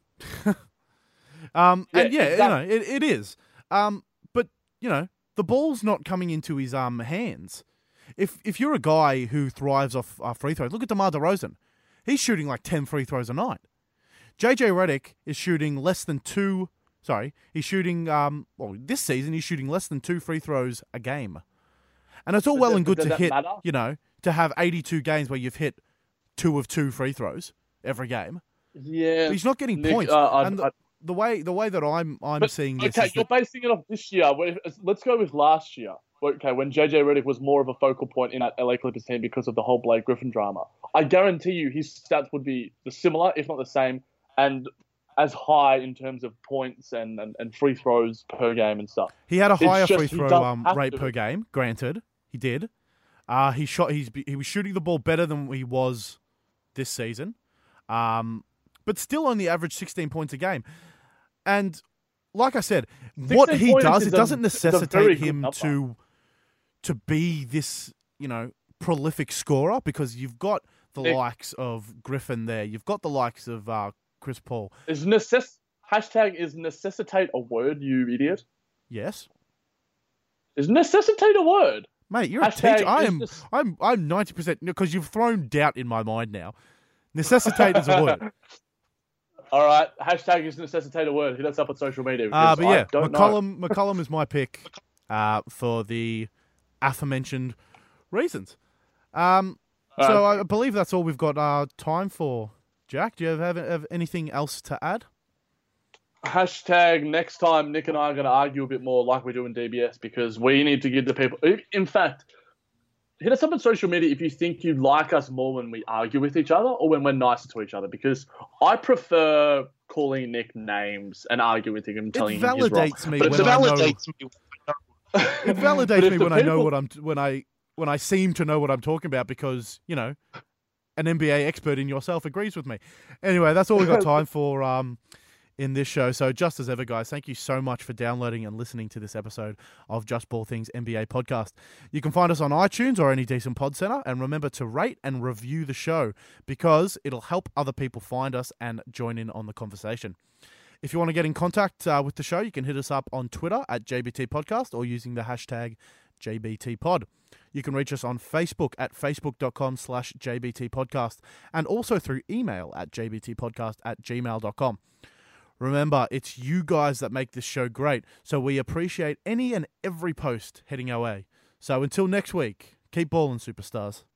A: It is. But, the ball's not coming into his hands. If you're a guy who thrives off free throws, look at DeMar DeRozan. He's shooting like 10 free throws a night. JJ Redick is shooting less than two. Sorry, he's shooting. This season he's shooting less than 2 free throws a game, and it's all well and good to hit.
C: Matter?
A: To have 82 games where you've hit 2 of 2 free throws every game.
C: Yeah,
A: but he's not getting points. The way that I'm seeing this.
C: Okay, you're basing it off this year. Let's go with last year. Okay, when JJ Redick was more of a focal point in that LA Clippers team because of the whole Blake Griffin drama. I guarantee you his stats would be similar, if not the same, and as high in terms of points and free throws per game and stuff.
A: He had a higher free throw rate per game. Granted, he did. He was shooting the ball better than he was this season, but still only averaged 16 points a game. And like I said, what he does, it doesn't necessitate him to be this, prolific scorer, because you've got the likes of Griffin there. You've got the likes of Chris Paul.
C: Is necessitate a word, you idiot?
A: Yes.
C: Is necessitate a word?
A: Mate, you're a teacher. I'm 90%, because you've thrown doubt in my mind now. Necessitate is a word.
C: All right. Hashtag is necessitate a word. Hit us up on social media.
A: But
C: because I
A: yeah,
C: don't know.
A: McCollum is my pick for the aforementioned reasons. So I believe that's all we've got time for. Jack, do you have anything else to add?
C: Hashtag next time Nick and I are going to argue a bit more like we do in DBS because we need to give the people... In fact, hit us up on social media if you think you like us more when we argue with each other or when we're nicer to each other, because I prefer calling Nick names and arguing with him and telling him he's wrong.
A: It validates me when I know when I seem to know what I'm talking about because, you know, an NBA expert in yourself agrees with me. Anyway, that's all we've got time for in this show. So just as ever, guys, thank you so much for downloading and listening to this episode of Just Ball Things NBA podcast. You can find us on iTunes or any decent pod center, and remember to rate and review the show because it'll help other people find us and join in on the conversation. If you want to get in contact with the show, you can hit us up on Twitter at JBT Podcast or using the hashtag JBTPod. You can reach us on Facebook at facebook.com/JBT Podcast and also through email at jbtpodcast@gmail.com. Remember, it's you guys that make this show great, so we appreciate any and every post heading our way. So until next week, keep balling, superstars.